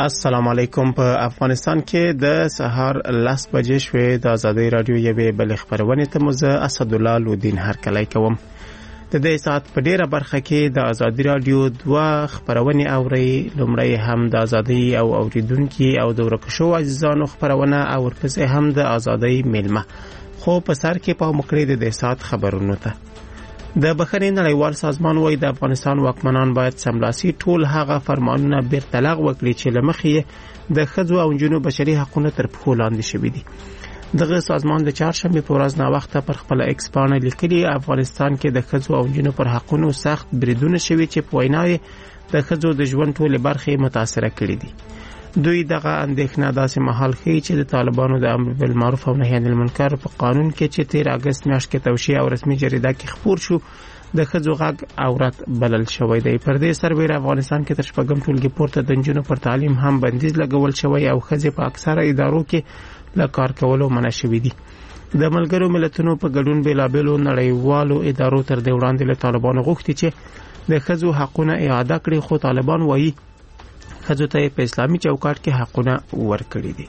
السلام علیکم. په افغانستان کې د سهار 10 بجې شوې د ازادي رادیو یوې بل خبرونه ته مزه اسد الله لودین هرکلی کوم. د دې ساعت په ډیره برخه کې د ازادي رادیو دوه خبرونه اوري. لومړی هم د ازادي او اوریدونکو او د ورکشو عزیزانو خبرونه او ورپسې هم د ازادي میلمه. خو په سر کې په مکړې د ساعت خبرونه ته د بخښنې نړیوال سازمان وايي د افغانستان واکمنان باید سملاسي ټول هغه فرمانونه بیرته لغوه کړي چې لمخې د ښځو او نجونو بشري حقوقونه تر پښو لاندې شوي دي. دغه سازمان د چهارشنبه په ورځ نا وخته پر خپل ایکس باندې لیکلي افغانستان کې د ښځو او نجونو پر حقوقو سخت بریدونه شوي چې په ویناوي د ښځو د ژوند ټولې برخې متاثر کړي دي. دوی دغه اندېښنه داسې مهال ښیي چې د طالبانو د امر بالمعروف او نهي عن المنکر په قانون کې چې 13 اگست میاشت کې توشیح او رسمي جریده کې خپور شو د ښځو غږ عورت بلل شوی دی. پر دې سربېره افغانستان کې تر شپږم ټولګي پورته د نجونو پر تعلیم هم بندیز لګول شوی او ښځې په اکثره ادارو کې له کار کولو منع شوي دي. د ملګرو ملتونو په ګډون بېلابېلو نړیوالو ادارو تر دې وړاندې له طالبانو غوښتي چې د ښځو حقونه اعاده کړي، خو طالبان وایي ښځو ته په اسلامي چوکاټ کې حقونه ورکړي دي.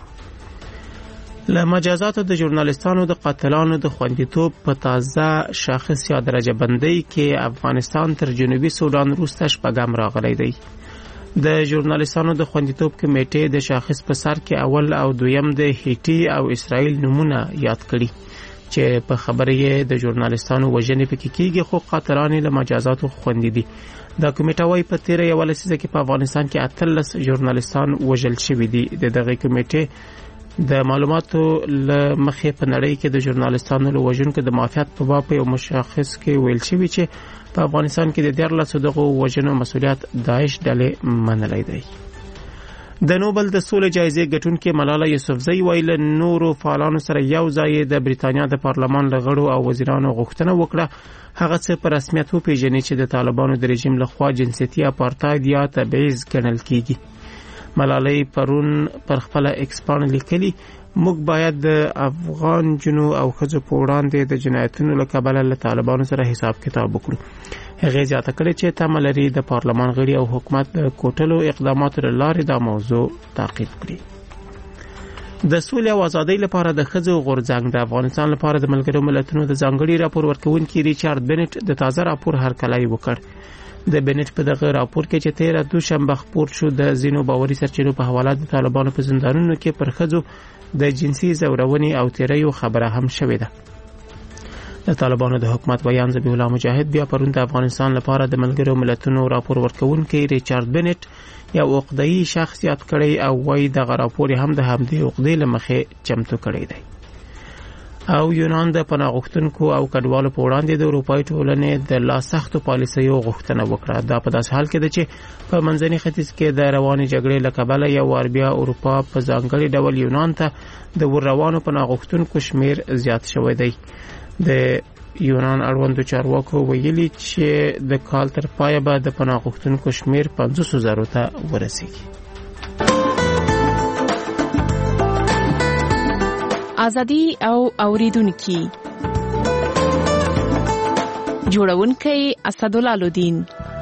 له مجازاتو د ژورنالستانو د قاتلانو د خوندیتوب په تازه شاخص یا درجه بندۍ کې افغانستان تر جنوبي سودان وروسته شپږم راغلی دی. د ژورنالستانو د خوندیتوب کمیټې د شاخص په سر کې اول او دویم د هیټي او اسرائیل نمونه یاد کړي چې په خبره یې د ژورنالستانو وژنې پکې کیږي، خو قاتلان له مجازاتو خوندي دي. دا کمیټه وايي په 13 یو لسیزه کې په افغانستان کې 18 ژورنالستان وژل شوي دي. دغه کمیټې د معلوماتو له مخې په نړۍ کې د ژورنالستانو له وژونکو د معافیت په باب یو مشخص کې ویل شوی چې په افغانستان کې د 14 دغه وژنو مسؤلیت داعش ډلې منلی دی. د نوبل د سولې جایزې ګټونکې ملاله یوسفزۍ ویل نورو فعالانو سره یو ځای د بریتانیا د پارلمان لغړو او وزیرانو غوښتنه وکړه هغه څه په رسمیت وپیژني چې د طالبانو د رژیم لخوا جنسیتي اپارتاید یا تبعیض ګڼل کیږي. ملالۍ پرون پر خپل ایکس باندې لیکلي موږ باید د افغان جنو او ښځو په وړاندې د جنایتونو له کبله له طالبانو سره حساب کتاب وکړو. هغې زیاته کړې چې تمه لري د پارلمان غړي او حکومت د کوټلو اقداماتو له لارې دا موضوع تعقیب کړي. د سولې او ازادۍ لپاره د ښځو غورځنګ د افغانستان لپاره د ملګرو ملتونو د ځانګړي راپور ورکوونکي ریچارډ بنټ د تازه راپور هرکلی وکړ. د بنټ په دغه راپور کې چې 13 دوشنبه خپور شو د ځینو باوري سرچینو په حواله د طالبانو په زندانونو کې پر ښځو د جنسي زورونې او تیریو خبره هم شوې ده. د طالبانو د حکومت ویان ذبیح الله مجاهد بیا پرون د افغانستان لپاره د ملګرو ملتونو راپور ورکوونکي ریچارډ بنټ یو عقده‌ای شخص یاد کړی او وایي دغه راپور هم د همدې عقدې له مخې چمتو کړی دی. او یونان د پناه غوښتونکو او کډوالو په وړاندې د اروپایي ټولنې د لا سختو پالیسیو غوښتنه وکړه. دا په داسې حال کې ده چې په منځني ختیځ کې د روانې جګړې له کبله یو وار بیا اروپا په ځانګړي ډول یونان ته د ورروانو پناه غوښتونکو شمیر زیات شوی دی. د یونان اړوندو چارواکو ویلي چې د کال تر پایه به د پناه غوښتونکو شمیر 500,000 ته ورسیږي. ازادي او اوریدونکي جوړونکي اسد الله لودین.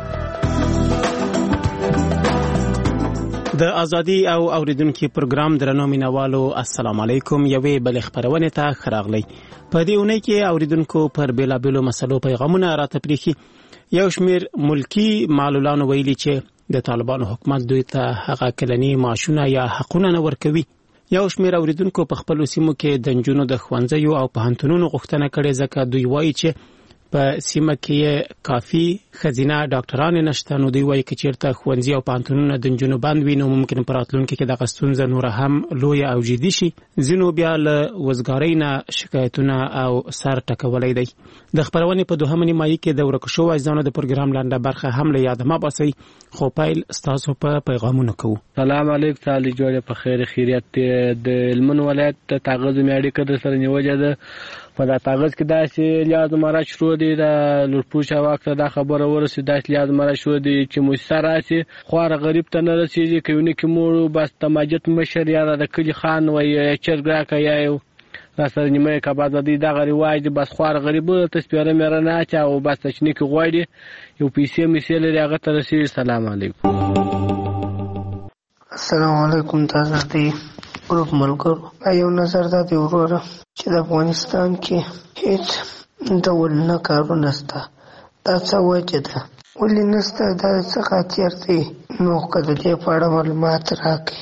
د ازادي او اوریدونکو پروګرام درنو مینوالو السلام علیکم. یوې بل خبرونه ته خراغلی. په دې اونۍ کې اوریدونکو پر بیلابېلو مسلو پیغامونه راته پریخي. یو شمیر ملکی معلولانو ویلي چې د طالبانو حکومت دوی ته هغه کلنی معاشونه یا حقونه نه ورکوي. یو شمیر اوریدونکو په خپل سیمو کې د نجونو د ښوونځیو او پوهنتونونو غوښتنه کړې ځکه دوی وایي چې په سیمه کې کافي خزینه ډاکټران نشته. نو دوی وایي چې چیرته ښوونځي او پوهنتونونه د نجونو بند وي نو ممکن په راتلونکي کې دغه ستونزه نور هم لویه او جدي شي. ځینو بیا له وزګارۍ نه شکایتونه او سر ټکولی دی. د خبرونې په دوهمه نیمایي کې د ورکشو عزیزانو د پروګرام لنډه برخه هم له یاده مه باسئ، خو پیل ستاسو په پیغامونو کوو. سلام علیکم. تعالی جوړه په خیر خیریت. د هلمند ولایت د تاغز مې اړیکه در سره نیولې ده. په دا تاغز کې داسې لیاز مراد شروع دي د لوټپوش واک ته دا خبره ورسېده داسې لیاز مراد شروع دي چې موسسه راسي خواره غریب ته نه رسېږي. کوي کې مور بس تماجت مشر یا د کلي خان وایي چرګ راکه یا یو را سره نیمه کباب د دغه رواج بس خوار غریب ته سپیره مېره نه اچ او بس تشنیک غوړي یو پیسې میسل لري هغه ته رسېږي. سلام علیکم. السلام علیکم. تاسو ته ګروپ ملګرو یو نظر دا دی وروره چې د افغانستان کې هیڅ ډول نه کارونه نشته. دا څه وجه ده؟ ولې نشته؟ دا څه خاطر دی؟ نو که د دې په اړه معلومات راکړئ.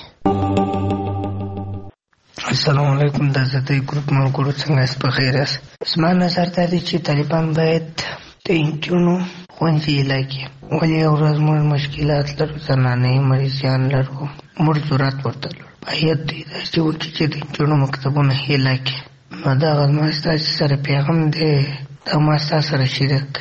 السلام علیکم. دا زه د ګروپ ملګرو څنګه یاست؟ په خیر یاست؟ زما نظر دا دی چې طالبان باید د نجونو ښوونځي علاقې ولې یو ورځ موږ مشکلات لرو، زنانې مریضیان لرو، موږ ضرورت ورته لرو، باید دوی داسې وکړي چې د نجونو مکتبونه علاقې. نو دغه زما ستاسو سره پیغام دی، دا ما ستاسو سره شریک.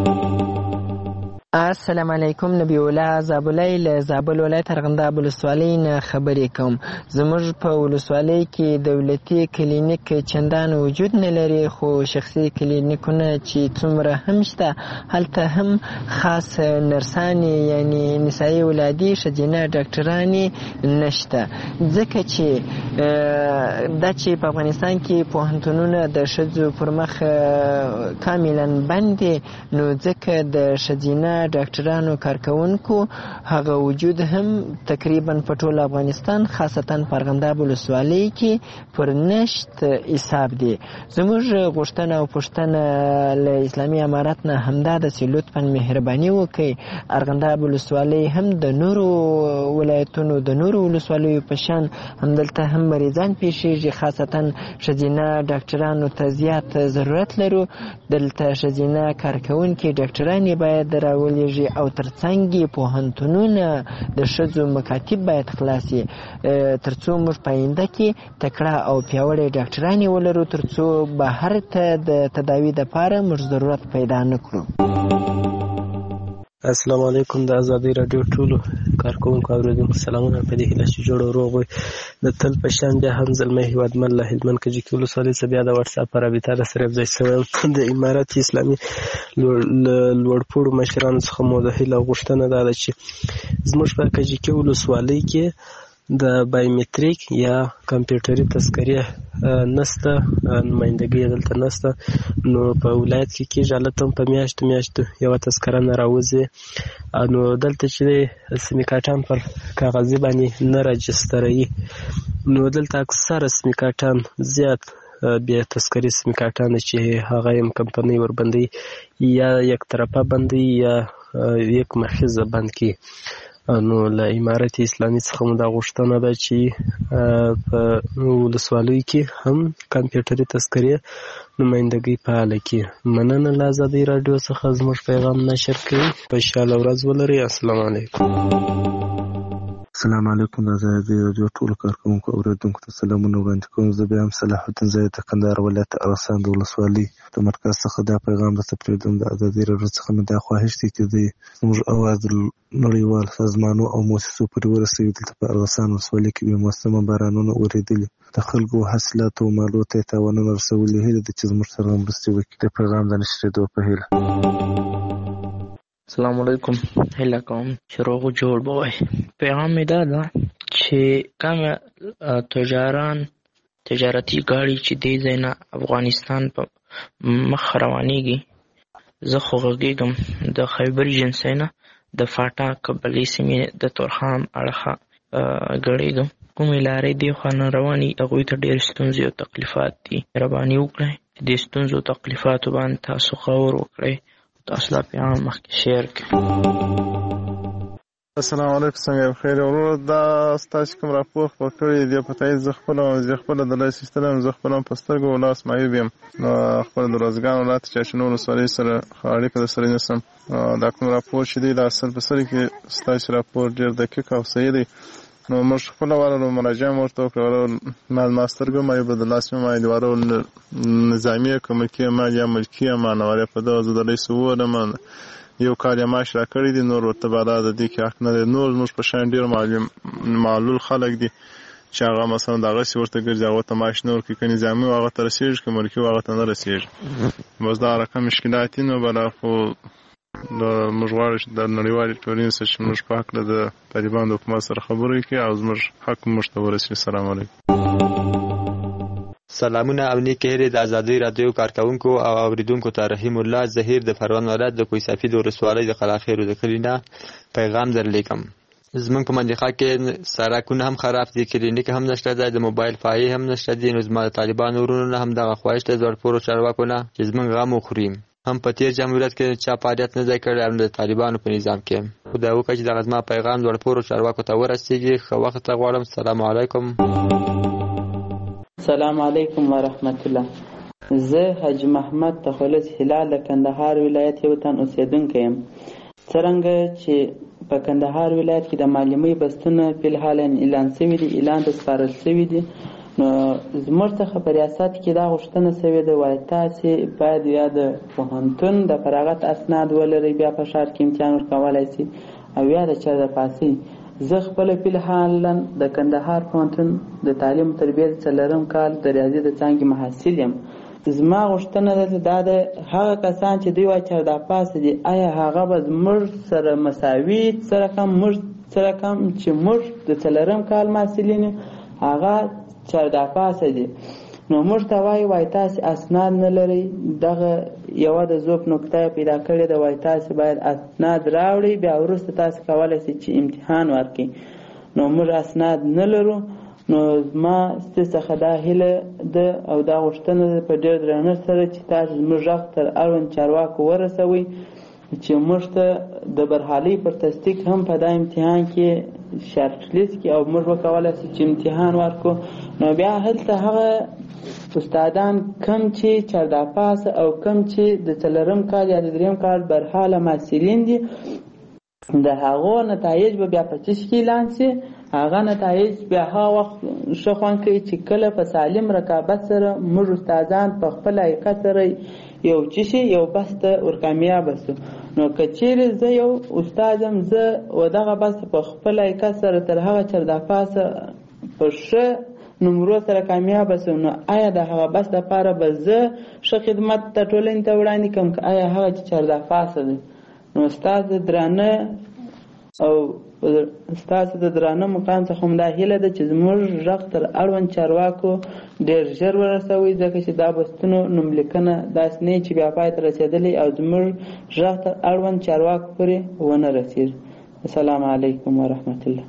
السلام علیکم. نبی الله زابلی له زابل ولایت ارغنداب ولسوالۍ نه خبرې کوم. زموږ په ولسوالۍ کې دولتي کلینیک چندان وجود نه لري، خو شخصي کلینیکونه چې څومره هم شته هلته هم خاص نرسانې یعنی نسایي ولادي ښځینه ډاکټرانې نشته، ځکه چې دا چې په افغانستان کې پوهنتونونه د ښځو پر مخ کاملا بند دي، نو ځکه د ښځینه ډاکټرانو کارکونکو هغه وجود هم تقریبا په ټول افغانستان خاصتا په ارغنداب ولسوالۍ کې پر نشت حساب دی. زموږ غوښتنه او پوښتنه له اسلامي امارت نه همدا ده چې لطفا مهرباني وکړئ ارغنداب ولسوالۍ هم د نورو ولایتونو د نورو ولسوالیو په شان همدلته هم مریضان پیښیږي، خاصتا ښځینه ډاکټرانو ته زیات ضرورت لرو. دلته ښځینه کارکونکي ډاکټرانې باید راولېږي او ترڅنګ یې پوهنتونونه د ښځو مکاتب باید خلاصي، ترڅو موږ په آینده کې تکړه او پیاوړې ډاکټرانې ولرو، ترڅو بهر ته د تداوي دپاره موږ ضرورت پیدا نه کړو. السلام علیکم. د ازادۍ راډیو ټولو کارکوونکو اورېدونکو سلامونه. په دې هیله چې جوړ او روغ وئ. د تل په شان بیا هم زلمی هېوادمل له هلمند کجکي ولسوالۍ څخه بیا د وټساپ په رابطه در سره یوځای شوی یم. د امارت اسلامي لوړپوړو مشرانو څخه مو د هیله او غوښتنه دا ده چې زموږ په کجکي ولسوالۍ کې د بایومتریک یا کمپیوټري تذکرې نسته، نمایندګي دلته نسته. نو په ولایت کې کېږي هلته هم په میاشتو یوه تذکره نه راوځي. نو دلته چې دی سیمې کارټان پر کاغذي باندې نه راجستروي، نو دلته اکثره سیمې کارټان زیات بیا تذکرې سیمې کارټان چې هغه یم کمپنۍ وربندوي یا یک طرفه بندوي یا یک مخیزه بند کړي. نو له امارت اسلامي څخه مو دا غوښتنه ده چې په ولسوالیو کې هم کمپیوټري تذکرې نمایندګۍ فعاله کړي. مننه له ازادۍ راډیو څخه زموږ پیغام نشر کوي. خوشحاله ورځ ولرئ. السلام علیکم. السلام علیکم. د ازادۍ راډیو ټولو کارکوونکو اورېدونکو ته سلامونه وړاندې کوم. زه بیا هم صلاح الدین زاید د کندهار ولایت ارغسان د ولسوالۍ د مرکز څخه دا پیغام درته پرېږدم. د ازادۍ راډیو څخه مې دا خواهش دی چې دوی زموږ اواز نړیوال سازمانو او مؤسسو پورې ورسوي. دلته په ارغسان ولسوالۍ کې بې موسمه بارانونه اورېدلي، د خلکو حاصلاتو او مالو ته یې تاوانونه رسولي. هیله ده چې زموږ سره مرستې وکړي. د پیغام د نشرېدو په هیله. السلام علیکم. هیله کوم چې روغ جوړ به وئ. پیغام مې دا ده چې کومه تجارتي ګاډي چې دې ځای نه افغانستان په مخ روانېږي، زه خو غږېږم د خیبر ایجنسۍ نه د فاټا قبلې سیمې د تورخم اړخه ګړېږم. کومې لارې دې خوا نه روانې هغوی ته ډېر ستونزې او تکلیفات دي. مهرباني وکړئ چې دې ستونزو او تکلیفاتو باندې تاسو غور وکړئ. تاسو دا پیغام مخکې شیر کړئ. السلام علیکم. څنګه یو خیر ورور. دا ستاسو کوم راپور خپل کړی دی په تایید زه خپل د لای سیستم زه خپل په سترګو ولاس مایوب یم. خپل د روزګان ولایت چې نور سوري سره اړیکه د سره نسم. دا کوم راپور چې دی د اصل په سر کې ستاسو راپور ډیر دقیق او صحیح دی. نو موږ خپل ورو مراجعه ورته وکړو. ماسترګو مایوب د لاس مې دوارو نظامی کومکې مالیا ملکیه مانوره په دغه د لای سوو د من یو کال یې معاش راکړی دی. نور ورته بالا د دې کې حق نه دی. نور موږ په شان ډېر معلول خلک دي چې هغه مثلا دغسې ورته ګرځي، هغه ته معاش نه ورکوي. که نظامي هغه ته رسېږي، که ملکي هغه ته نه رسېږي. بس دا رقم مشکلات دي. نو بله خو موږ غواړو چې د نړیوالې ټولنې سره چې موږ په هکله د طالبانو د حکومت سره خبرې وکړي او زموږ حق موږ ته ورسوي. السلام علیکم. سلامونه او نیک هیلې د ازادۍ راډیو کارکوونکو او اوریدونکو ته. رحیم الله ظهیر د پروان ولایت د کوهي سفید ولسوالۍ د قلاخېرو د کلي نه پیغام درلیکم. زمونږ په منطقه کې سړکونه هم خراب دي، کلینیک هم نشته دی، د موبایل پایې هم نشته دي. نو زما د طالبانو ورونو نه هم دغه خواهش دی زړپورو چارواکو نه چې زمونږ غم وخوري. هم په تیر جمهوریت کې چا فعالیت نه دی کړی، هم د طالبانو په نظام کې. خدای وکړي چې دغه زما پیغام زړپورو چارواکو ته ورسېږي. ښه وخت ته غواړم. السلام علیکم. السلام علیکم ورحمت الله. زه حاج محمد تخلص هلال د کندهار ولایت یو تن اوسیدونکی یم. څرنګه چې په کندهار ولایت کې د معلمۍ بستونه فلحال اعلان شوي دي، اعلان ته سپارل شوي دي، نو زموږ څخه په ریاست کې دا غوښتنه شوې ده وایي تاسې باید یا د پوهنتون د فراغت اسناد ولرئ، بیا په ښار کې امتحان ورکولی شي، او یا د چا د پاسۍ. زه خپله فلحالا د کندهار پوهنتون د تعلیم تربیت 4م کال د ریاضي د څانګې محصل یم. زما غوښتنه ده دا د هغه کسان چې دوی وایي چارداپاسه دي، آیا هغه به زموږ سره مساوي سره کم چې موږ د 4م کال محصلین هغه چارداپاسه دي؟ نو موږ ته وایي تاسې اسناد نه لرئ. دغه یوه د ذوب نکته پیدا کړې ده، وایي تاسې باید اسناد راوړئ، بیا وروسته تاسې کولی شئ چې امتحان ورکړئ. نو موږ اسناد نه لرو. نو زما ستاسو څخه دا هیله ده او دا غوښتنه ده په ډېر درنښت سره چې تاسو زموږ غږ تر اړوند چارواکو ورسوئ چې موږ ته د برحالۍ پر تصدیق هم په دا امتحان کې شارټ لیست کې او موږ وکولی شو چې امتحان ورکړو. نو بیا هلته هغه استادان کم چې چارداپاس او کم چې د 4م کال یا د 3م کال برحاله محصلین دي، د هغو نتایج به بیا په څه شي اعلان شي. هغه نتایج بیا هغه وخت ښه خوند کوي چې کله په سالم رقابت سره موږ استادان په خپل حقیقت سره یو څه شي یو بحث ته ورکامیابه شو. نو که چیرې زه یو استاد یم، زه و دغه بحث په خپل حقیقت سره تر هغه چارداپاسه په ښه نمرو سره کامیابه شم، نو آیا د هغه بحث دپاره به زه ښه خدمت ته ټولنې ته وړاندې کړم که آیا هغه چې چارداپاسه دی؟ نو ستاسو درانه او ستاسو د درانه مقام څخه هم دا هیله ده چې زموږ غږ تر اړوند چارواکو ډېر ژر ورسوئ، ځکه چې دا بستونو نوملیکنه داسې نه چې بیا پای ته رسېدلی او زموږ غږ تر اړوند چارواکو پورې ونه رسېږي. السلام علیکم ورحمت الله.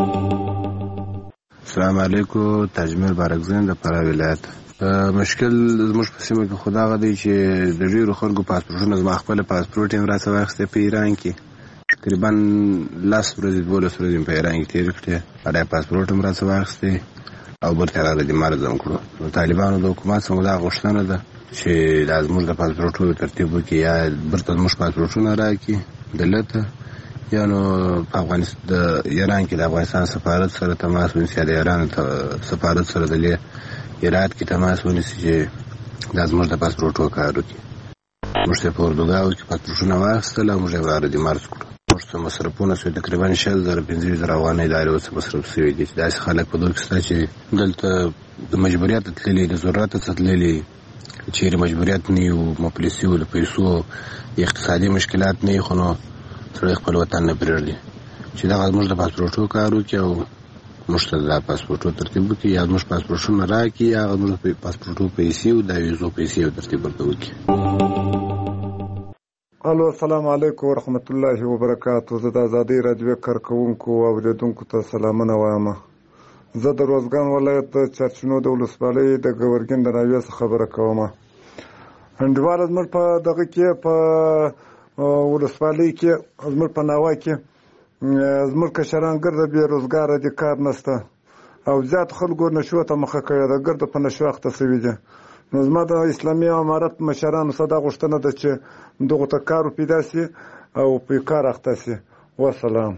السلام علیکم. تاجمیر بارکزین د فراه ولایت. مشکل زموږ په سیمه کې خو دا دی چې د ډېرو خلکو پاسپورټونه، زما خپل پاسپورټ یې راڅه واخیستی په ایران کې، تقریبا 10 ورځې 12 ورځې په ایران کې تېرې کړې، اړیا پاسپورټ هم راڅه واخیستی او برته راغلی دې مرزم کړو. نو طالبانو د حکومت څخه دا غوښتنه ده چې دا زموږ د پاسپورټونو ترتیب وکړي، یا برته زموږ پاسپورټونه راکړي دلته، یا نو په افغانستان د ایران کې د افغانستان سفارت سره تماس ونیسي، یا د ایران سفارت سره د هرات کې تماس ونیسي چې دا زموږ د پاسپورټو کار وکړي. موږ ته په اردوګاو کې پاسپورټونه واخیستل او موږ یې راردي مرز کړو. موږ ته مصرفونه شوي تقریبا 15,000 افغانۍ لارې اوس مصرف شوي دي. چې داسې خلک په دغه کې شته چې دلته د مجبوریت تللي، د ضرورت څخه تللي، چیرې مجبوریت نه یو مفلسي و، د پیسو اقتصادي مشکلات نه یي، خو نو سړی خپل وطن نه پرېږدي چې دغه زموږ د پاسپورټو کار وکړي او موږ ته د پاسپورټو ترتیب وکړي، یا زموږ پاسپورټونه راکړي، یا زموږ د پاسپورټو پیسې او د ویزو پیسې ترتیب ورته وکړي. الو، السلام علیکم ورحمت الله وبرکاتو. زه د ازادۍ راډیو کارکوونکو او اوریدونکو ته سلامونه وایم. زه د روزګان ولایت د چرچنو د ولسوالۍ د ګورګین د ناویې څخه خبره کوم. انډیواله زموږ په دغه کې په ولسوالۍ کې زموږ په ناوه کې زموږ کشران ګرده بې روزګاره دي، کار نشته او زیات خلکو نشو ته مخه کوي، د ګرده په نشو اخته شوي دي. نو زما د اسلامي امارت مشرانو څخه دا غوښتنه ده چې دغو ته کار پیدا شي او په کار اخته شي. وسلام.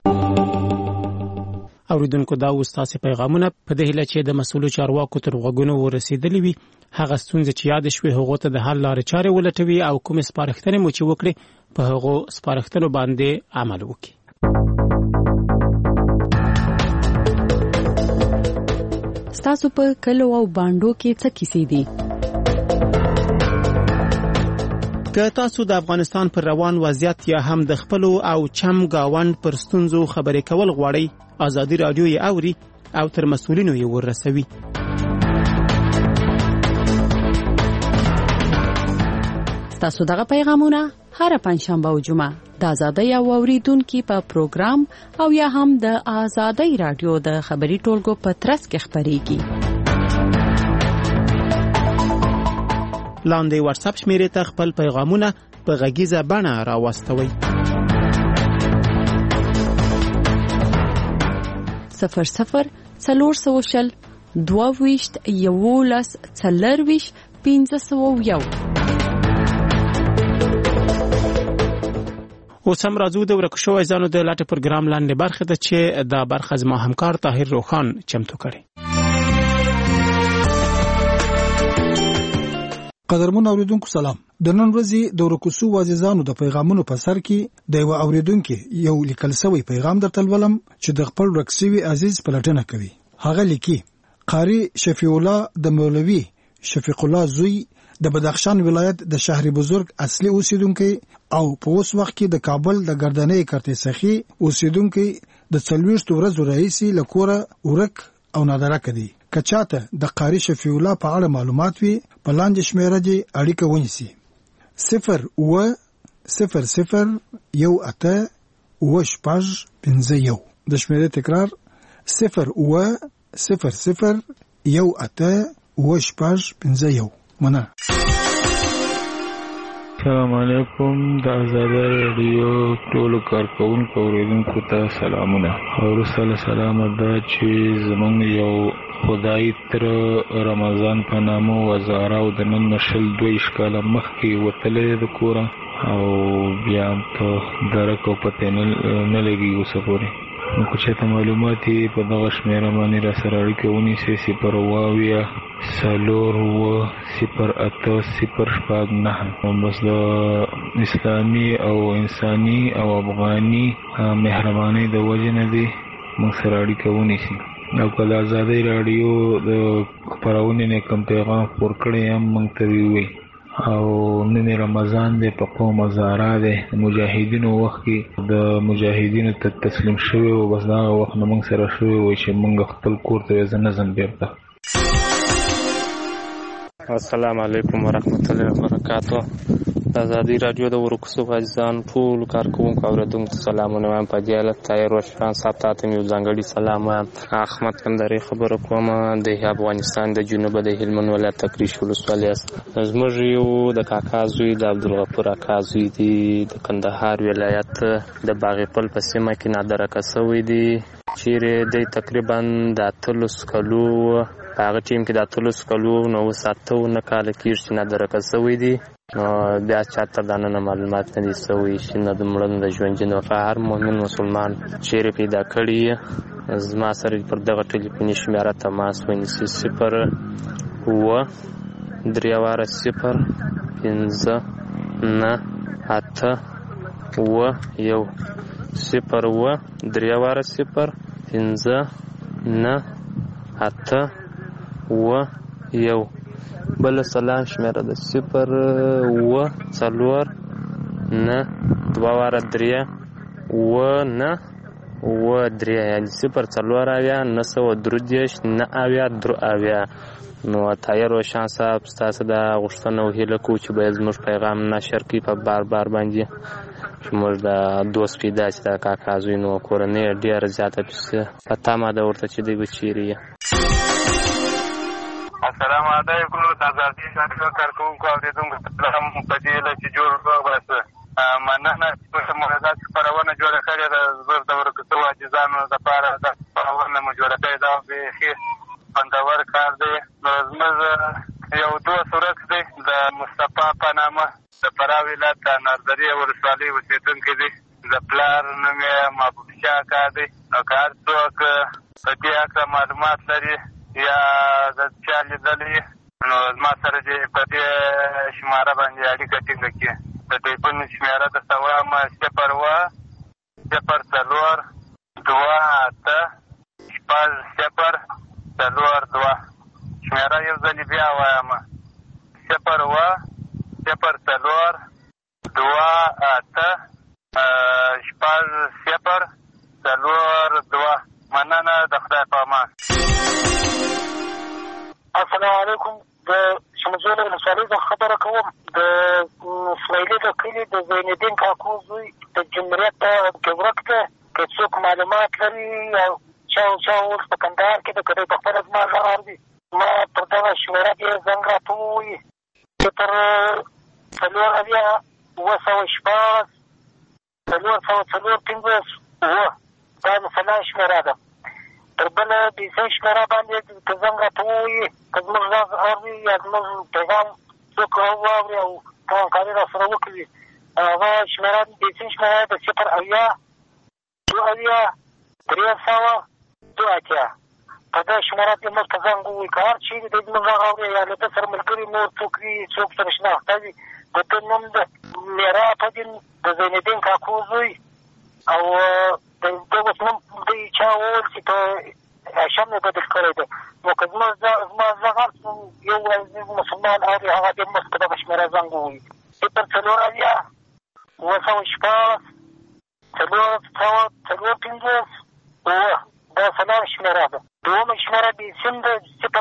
اوریدونکو دا ستاسو پیغامونه په دې هیله چې د مسؤلو چارواکو تر غوږونو ورسېدلې وي. هغه ستونزې چې یاد شوي هغو ته د حل لارې چارې ولټوي او کوم سپارښتنې مو چې وکړي په هغو سپارښتنو باندې عمل وکړي. ستاسو په کلو او باندو کې څه کیسې دي؟ که تاسو د افغانستان پر روان وضعیت یا هم د خپلو او چم گاوند پر ستونزو خبرې کول غواړئ، ازادي رادیو یې اوري او تر مسؤلینو یې ورسوي. تاسو دغه پیغامونه هر پنځشنبه او جمعه د د ازادۍ او اوریدونکو په پروګرام او یا هم د ازادۍ رادیو د خبري ټولګو په ترڅ کې خبريږي. لاندې واتس اپ شمیرې ته خپل پیغامونه په غږیزه بڼه راوستوئ. 00 420 22 11 40 501. اوس هم راځو د ورکو شویو ځانو د لاټ پروګرام لاندې برخه ته چې دا برخه زما همکار طاهر روخان چمتو کړي. قدرمن اوریدونکو سلام. د نن ورځې د ورکو شویو عزیزانو د پیغامونو په سر کې د یو اوریدونکو یو لیکل شوی پیغام درته ولم چې د خپل ورکسوي عزیز پلټنه کوي. هغه لیکي قاری شفیع الله د مولوی شفیق الله زوی د بدخشان ولایت د شهر بزرگ اصلي اوسیدونکو او په اوس وخت کې د کابل د ګردنۍ کارتسخي اوسیدونکو د 40 ورځې رئیسي لکوره ورک او نادره کړي. کچاته د قاری شفیع الله په اړه معلومات وي په لاندې شمیره دي اړیکه ونیسي 0 و 0 0 1 8 و شپږ 51. د شمیره تکرار 0 و 0 0 1 8 و شپږ 51. مننه. السلام علیکم. د آزادۍ رادیو ټول کارکونکو اوریدونکو ته سلامونه. ورسره سلام ده چې زمونږ یو خدای تر رمضان په نامه وزاره او د نن نشل 2 کاله مخکې وتلې د کوره او بیا په درک او پته نه لګي اوسه پورې. نو که چېرته معلومات په دغه شمیره باندې را سره اړیکه ونیسئ 0 0 بس د اسلامي او انساني او افغاني مهرباني د وجې نه دی موږ سره اړیکه ونیسي. او که د ازادۍ راډیو د خپرونې نه کوم پیغام خپور کړی هم موږ ته ووایي. او نن رمضان دی په قوم هزاره دی مجاهدینو وخت کې د مجاهدینو ته تسلیم شوی او بس دا وخت نه موږ سره شوی وای چې موږ خپل کور ته ځنه بیرته. السلام علیکم ورحمت الله وبرکاتہ. د ازادۍ رادیو د ورکو شویو عزیزانو ټول کارکوونکو اوریدونکو سلامونه وایم. په دې حالت طاهر روشن صاحب ته یو ځانګړي سلام وایم. احمد کندهاري خبره کوم د افغانستان د جنوب د هلمند ولایت تکریش ولسوالۍ زموږ یو د کاکا زوی د عبدالغفور اکا زوی دی د کندهار ولایت د باغپل په سیمه کې نادرکه شوی دی چیرې د تقریبا د 30 کلو هغه ټیم کې د 30 کلو نو 7 کال کې چې نادرکه شوی دی. بیا چاته د نن معلومات نه دي سوي چې نه د مړن د ژوندینو هر مؤمن مسلمان چیرې پیدا کړي. زما سره پر دغه ټلیفوني شمیره تماس ونیسي 0 و 3 0 5 9 8 و 1 0 و 3 0 5 9 8 و 1. بل سلام شمیره د 0 و 4 9 2 3 و 9 و 3 یعنی 0 4 اویا 9 درودیش 9 اویا درو اویا. نو طاهر روشن صاحب ستاسو د غوښتنه او هیله کوو چې باید زموږ پیغام نشر کړي په بار باندې چې موږ د دوست پیدا چې د کاکا زوی نو کورنۍ ډېره زیاته په تمه ده ورته چې دی به چیرې یې. السلام علیکم. د ازادۍ رادیو کارکوونکو اوریدونکو سلام. په دې هیله چې جوړ وباسه مننه چې موږ داسې خپرونه جوړه کړې ده. زموږ د ورکو شویو عزیزانو لپاره دا خپرونه مو جوړه کړې ده. بیخي خوندور کار دی. نو زموږ یو دوست ورک دی د مصطفی په نامه د فراه ولایت د نردرې ولسوالۍ اوسېدونکی دی. د پلار نوم یې محبوب شاه اکا دی. نو که هر څوک په دې هکله معلومات لري یا د چا لیدلي نو زما سره دې په دې شماره باندې اړیکه ټینګه کړي. د ټلیفون شمېره درته وایم 0 و 0 4 2 8 شپږ 0 4 2. شمېره یو ځلې بیا وایم 0 و 0 4 2 8 شپږ 0 4 2. مننه. د خدای په امان. السلام علیکم. د شمزون ولسوالۍ څخه خبره کوم. د اسماعیل اسماعیلي د کلي د زینالدین کاکو زوی د جمهوریت ګورک ته که څوک معلومات لري او چا اوس په کندهار کې د که دی په خپله زما غږ اوري ما پر دغه شمېره دې زنګ راته ووایي صفر 4 916 دا د سلا شمېره ده. تر بله بیسۍ شمېره باندې که زنګ راته ووایي که زموږ غږ اوري یا زموږ پیغام څوک واوري او همکاري را سره وکړي هغه شمېره بیسۍ شمېره د 0 2 په دغه شمېره کې موږ ته زنګ ووایي که هر چېرې دی زموږ غږ اوري یا له ده سره ملګري نور څوک وي څوک سره شناخته وي د ده نوم د میرا پدین د زینالدین کاکو زوی او د اوس نوم دوی چا وویل چې په هاشم یې بدل کړی دی نو که زما زغ هر څه یو عزیز مسلمان اوري هغه دې موږ په دغه شمېره زنګ ووایي 0 4 9 دا سلا شمېره ده. دومه شمېره بیسیم ده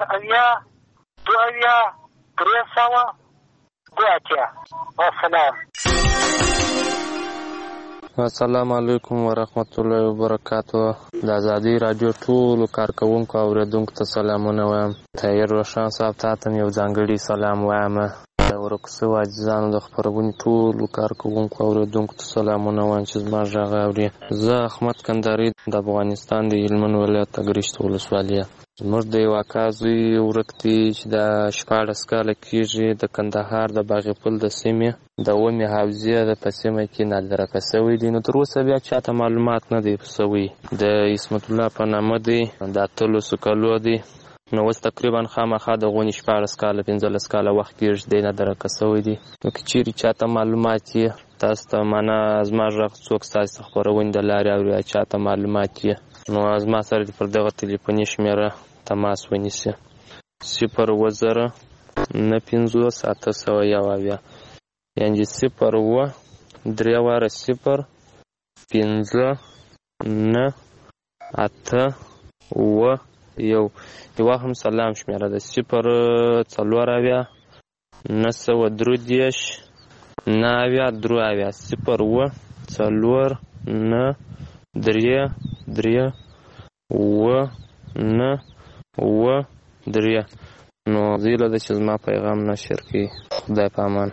0 2 3 والسلام. السلام علیکم ورحمت الله وبرکاته. د ازادي راډیو ټولو کارکوونکو او اوریدونکو ته سلامونه وایم. طاهر روشن صاحب ته هم یو ځانګړي سلام وایم. د ورکو سوو عزیزانو د خپرونې ټولو کارکوونکو او اوریدونکو ته سلامونه وایم چې زما غږ اوري. زه احمد کندهاري د افغانستان د هلمند ولایت اګرشت ولسوالي. زموږ د یو اکا زوی ورک دی چې د 14 کاله کېږي د کندهار د باغپل د سیمې د اومې حوزې په سیمه کې نادرکه شوی دی. نو تر اوسه بیا چاته معلومات نه دی شوی. د عصمت الله په نامه دی د 18 کالو دی. نو اوس تقریبا خامخا د غونې 14 کاله 15 کاله وخت کېږي دی نادرکه شوی دی. نو که چیرې چاته معلومات یې تاسو ته معنا زما غږ څوک ستاسو د خپرونې د لارې اوري چاته معلومات یې نو زما سره پر دغه تلیفوني شمېره تماس ونیسي 0 9 50 801 یعنې 0 3 0 5 9 8 1 یو هم سلام شمېره ده 0 4 9 9 3 0 4 9 3 9 3 نو زیله ده چې زما پیغام نشر کړي. خدای په امان.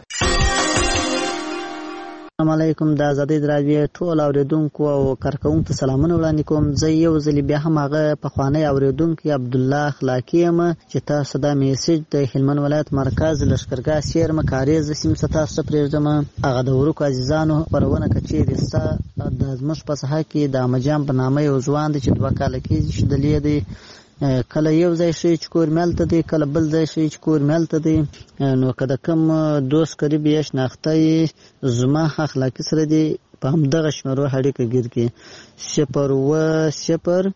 السلام علیکم. د ازادۍ راډیو ټول اوریدونکو او کارکوونکو ته سلامونه وړاندې کوم. زه یو ځل بیا هم هغه پخوانی اوریدونکی عبدالله اخلاقی یم چې تاسو دا میسج د هلمند ولایت مرکز لښکرګاه سیرمه کاریز سیمې څخه تاسو ته پرېږدم. هغه د ورکو عزیزانو خپرونه که چیرې ستا د زموږ په ساحه کې د احمدجان په نامه یو ځوان دی چې 2 کاله کېږي چې دلې دی کله یو ځای شي چې کور ملته دی کله بل ځای شي چې کور ملته دی. نو که د کوم دوست قریب یې شناخته یې زما اخلاقي سره دی په همدغه شمېرو اړیکه ګیر کړي 0 0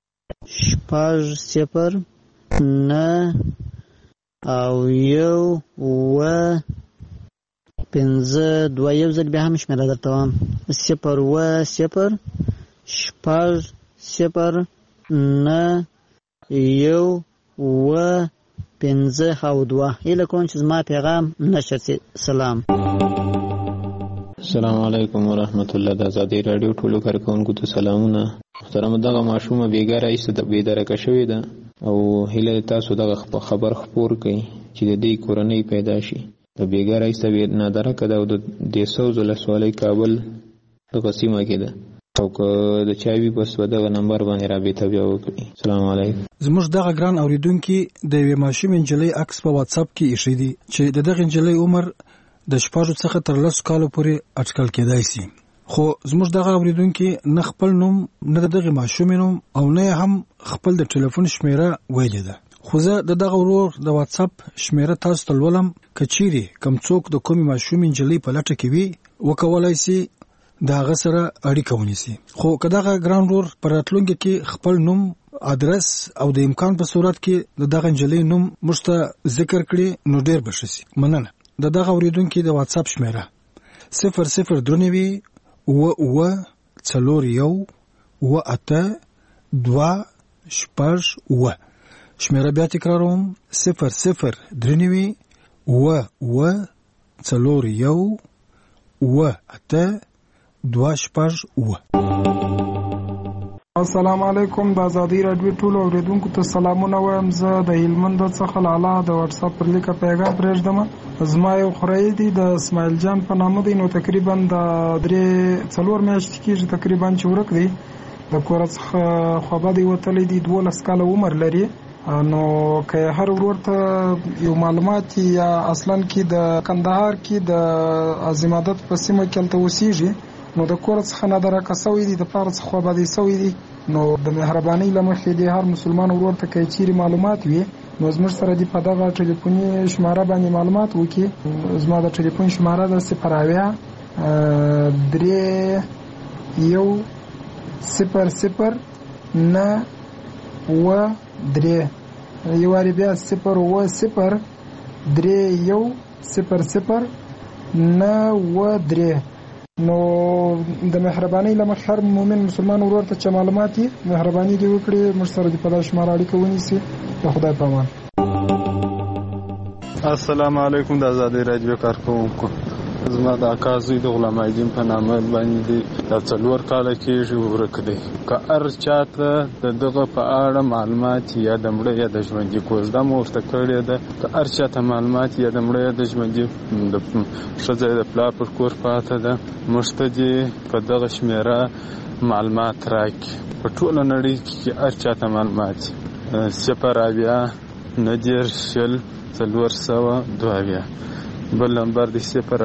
0 9 او 1 5 2 یو ځل بیا هم شمېره درته وایم 0 0 0 9 1 5 او 2 هیله کوم چې زما پیغام نشر شي. سلام. السلام علیکم ورحمت الله. د ازادي راډیو ټولو کارکوونکو ته سلامونه. محترم دغه ماشومه بیګاره ایسته د بیدارکه شوې ده او هیله تاسو دغه خبر خپور کړئ چې د دې کورنۍ پیدا شي. د بیګاره ایسته نادرکه ده او د 200 ولسوالۍ کابل دغه سیمه کې ده او که د چاوي بس دغه نمبر باندې رابطه بیا وکړي. السلام علیکم. زموږ دغه ګران اوریدونکي د یوې ماشومې نجلۍ عکس په واتس اپ کې ایښی دی چې د دغه نجلۍ عمر د 14 څخه تر 10 کالو پورې اټکل کېدای شي. خو زموږ دغه اوریدونکي نه خپل نوم نه دغه ماشومې نوم او نه هم خپل د ټلیفون شمېره ویلې ده. خو زه دغه ورور د واتس اپ شمېره تاسو ته لولم. که چیرې کوم څوک د کومې ماشومې نجلۍ په لټه کې وي وکولای شي د هغه سره اړیکه ونیسي. خو که دغه ګران ورور په راتلونکي کې خپل نوم ادرس او د امکان په صورت کې د دغه نجلۍ نوم موږ ته ذکر کړي نو ډېر به ښه شي. مننه. د دغه اوریدونکي د واتس اپ شمېره 0 3 9 4 1 2 8 شمېره بیا تکراروم 0 3 9 4 1 السلام علیکم. د ازادي راډیو ټولو اوریدونکو ته سلامونه وایم. زه د هلمند څخه لاله د واتس اپ پر لیکه پیغام پرېږدم. زما یو خوریی دی د اسماعیل جان په نامه دی، نو تقریبا د 3-4 میاشتې کېږي تقریبا چې ورک دی. د کور څخه خوابدی وتلی دی، 12 کاله عمر لري. نو که هر ورور ته یو معلومات یا اصلا کې د کندهار کې د عظیمادت په سیمه کې هلته اوسېږي، نو د کور څخه نادرکه سوی دی، د پلار څخه خوابدی سوی دی. نو د مهربانۍ له مخې د هر مسلمان ورور ته که چیرې معلومات وي، نو زموږ سره دې په دغه ټلیفوني شماره باندې معلومات وکړي. زما د ټلیفون شماره ده 080-9-3 یو وارې بیا 080-3 نو د مهربانۍ له مخې هر مؤمن مسلمان ورور ته چې معلومات یې مهرباني دې وکړي، موږ سره دې په دغه شماره اړیکه ونیسي. د خدای په امان. السلام علیکم. د ازادي راډیو کارکونکو، زما د اکا زوی د غلام الدین په نامه باندې د 4 کاله کېږي ورک دی. که هر چاته د دغه په اړه معلومات یا د مړه یا د ژوندي کوژده مو ورته کړې ده، که هر چاته معلومات یا د مړه یا د ژوندي د ښځه د پلار پر کور پاته ده، موږ ته دې په دغه شمېره معلومات راکړي. په ټوله نړۍ کې هر چاته معلومات 0-90-402 بل نمبر دی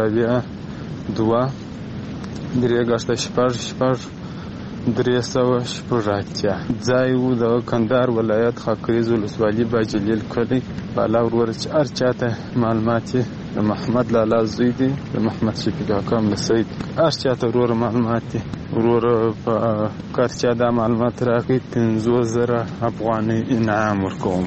0-2-6-6-380. ځای و د کندهار ولایت خاکریز ولسوالي باجلیل کلی. بالا ورور چې هر چاته معلومات د محمد لالا زوی دی، د محمد شفیق اکا ملسید، هر چاته ورور معلومات دی. ورور په کار چا دا معلومات راکړي 50,000 افغانۍ انعام ورکوم.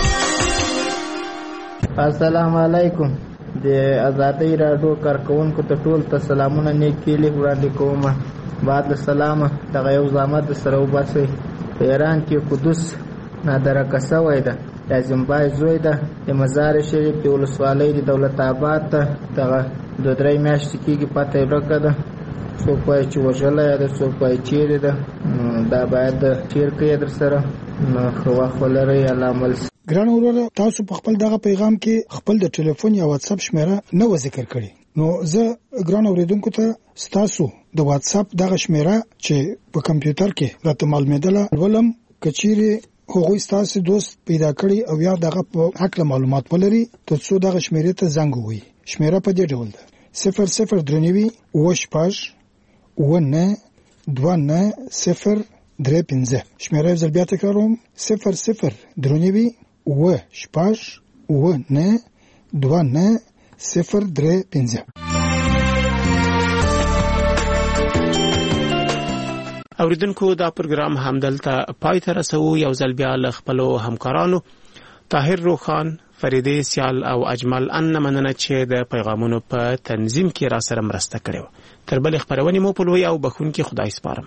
السلام علیکم. د ازادي راډیو کارکونکو ته ټول ته سلامونه نیکې وړاندې کوم. بعد السلام. دغه یو زحمت سره وباسئ. په ایران کې قدس نادرکه سوی ده، لازم بای زوی ده، د مزار شریف د ولسوالۍ د دولت آباد ته دغه 2-3 میاشتې کېږي پته یې ورکه ده. څوک وایي چې وژلی ده، څوک وایي چیرې ده. دا باید شیر کړئ در سره. نو ښه وخت ولرئ. الله عمل. ګران وروره، تاسو په خپل دغه پیغام کې خپل د ټلیفون یا واتس اپ شمیره نه و ذکر کړی، نو زه ګران اوریدونکو ته ستاسو د واتس اپ دغه شمیره چې په کمپیوټر کې راته معلومېدله ولم، کچيري هغوی ستاسو دوست پیدا کړی او یا دغه په حق معلومات ولري، تاسو دغه شمیره ته زنګ ووهئ. شمیره په دې ډول ده 0-0-9-2-9-0-3-5. شمیره یې بیا تکراروم 0-0-9-2-9-0-3-5. اوریدونکو دا پروګرام همدلته پای ته رسو. یو ځل بیا له خپلو همکارانو طاهر روخان، فریدې سیال او اجمل ان مننه چې د پیغامونو په تنظیم کې را سره مرسته کړې. تر بل خبرونه مو په لوی او بخونکي خدای سپارم.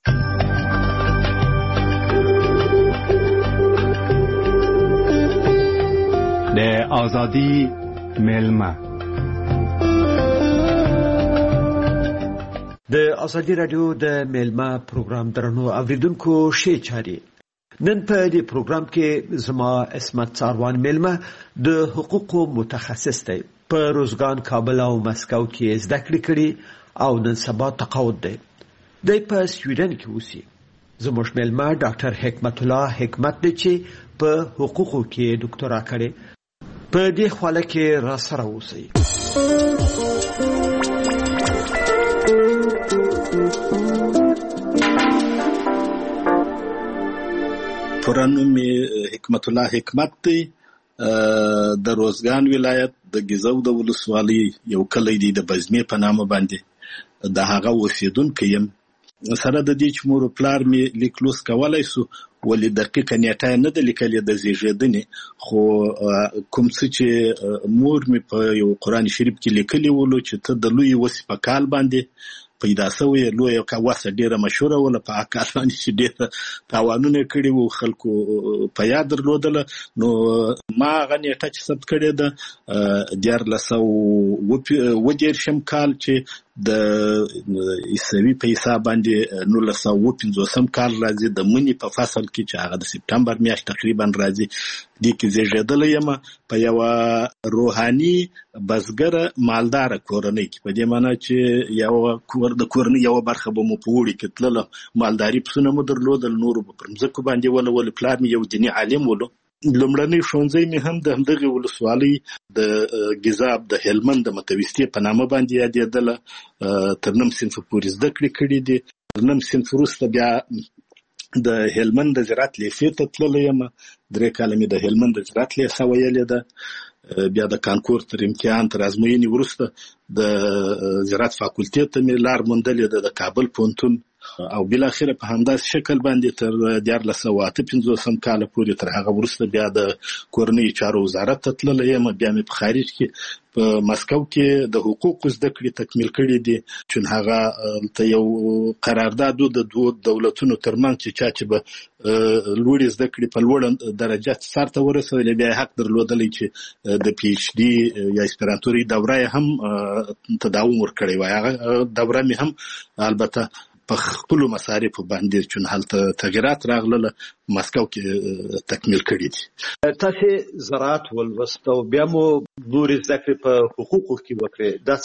د ازادي ملما د ازادي رادیو د ملما پروګرام درنو اوریدونکو شي چاري. نن په دې پروګرام کې زما اسمت څاروان ملما د حقوقو متخصص دی. په روزګان، کابل او مسکو کې زده کړې کړې او نن سبا تقاعد دی. د په سویډن کې اوسي. زموږ ملما ډاکټر حکمت الله حکمت دی چې په حقوقو کې ډاکټرا کړې. په دې خواله کې را سره اوسئ. پرانو می حکمت الله حکمت دی. د روزګان ولایت د ګیزو د ولسوالۍ یو کلی دی د بزمې په نامه باندې د هغه اوسیدونکی یم. سره د دې چې مور پلار می لیکلوس کولای سو، ولې دقیقه نیټه نه د لیکلې د زیږیدنې، خو کوم څه چې مور می په یو قرآن شریف کې لیکلی ولو چې ته د لوی وس په کال باندې پیدا شوی. لوی یو واسه ډیره مشهوره ولا په اکال باندې چې ډیره تاوانونه کړي وو، خلکو په یاد درلودله. نو ما غنیټه چې ثبت کړی ده 14 کال چې د عیسوي په حساب باندې 1950 کال راځي د منی په فصل کې چې هغه د سپتمبر میاشت تقریبا راځي د کې زیږیدل یم په یو روحاني بزګر مالدار کورنۍ کې، په دې معنی چې یو د کورنۍ یو برخه به مو په وړي کې تلله، مالداري پسونه مو درلودل، نور په مځکو باندې ولول، پلار مې یو دیني عالم ولو. لومړنی ښوونځی مې هم د همدغې ولسوالۍ د ګیزاب د هلمند د متوسطې په نامه باندې یادېدله. تر 9 صنف پورې زده کړې کړې دي. تر 9 صنف وروسته بیا د هلمند د زراعت لیسې ته تللی یم. 3 کاله مې د هلمند د زراعت لیسه ویلې ده. بیا د کانکور تر امتحان تر ازموینې وروسته د زراعت فاکولټې ته مې لار موندلې ده، د کابل پوهنتون، او بالاخره په همداسې شکل باندې تر 1958 کاله پورې تر هغه وروسته بیا د کورنۍ چارو وزارت ته تللی یم. بیا مې په خارج کې په مسکو کې د حقوقو زده کړې تکمیل کړې دي، چې هغه ته یو قرارداد د دوه دولتونو ترمنځ چې چا چې به لوړې زده کړې په لوړه درجه سر ته ورسوي، بیا حق درلودلی چې د پی ایچ ډي یا اسپرانتوري دوره یې هم تداوم ورکړی وای. هغه دوره مې هم البته په خپلو مصارفو باندې چې هلته تغیرات راغلل مسکو کې تکمیل کړي دي. تاسو زراعت ولوسته او بیا مو نورې زده کړې په حقوقو کې وکړې، دا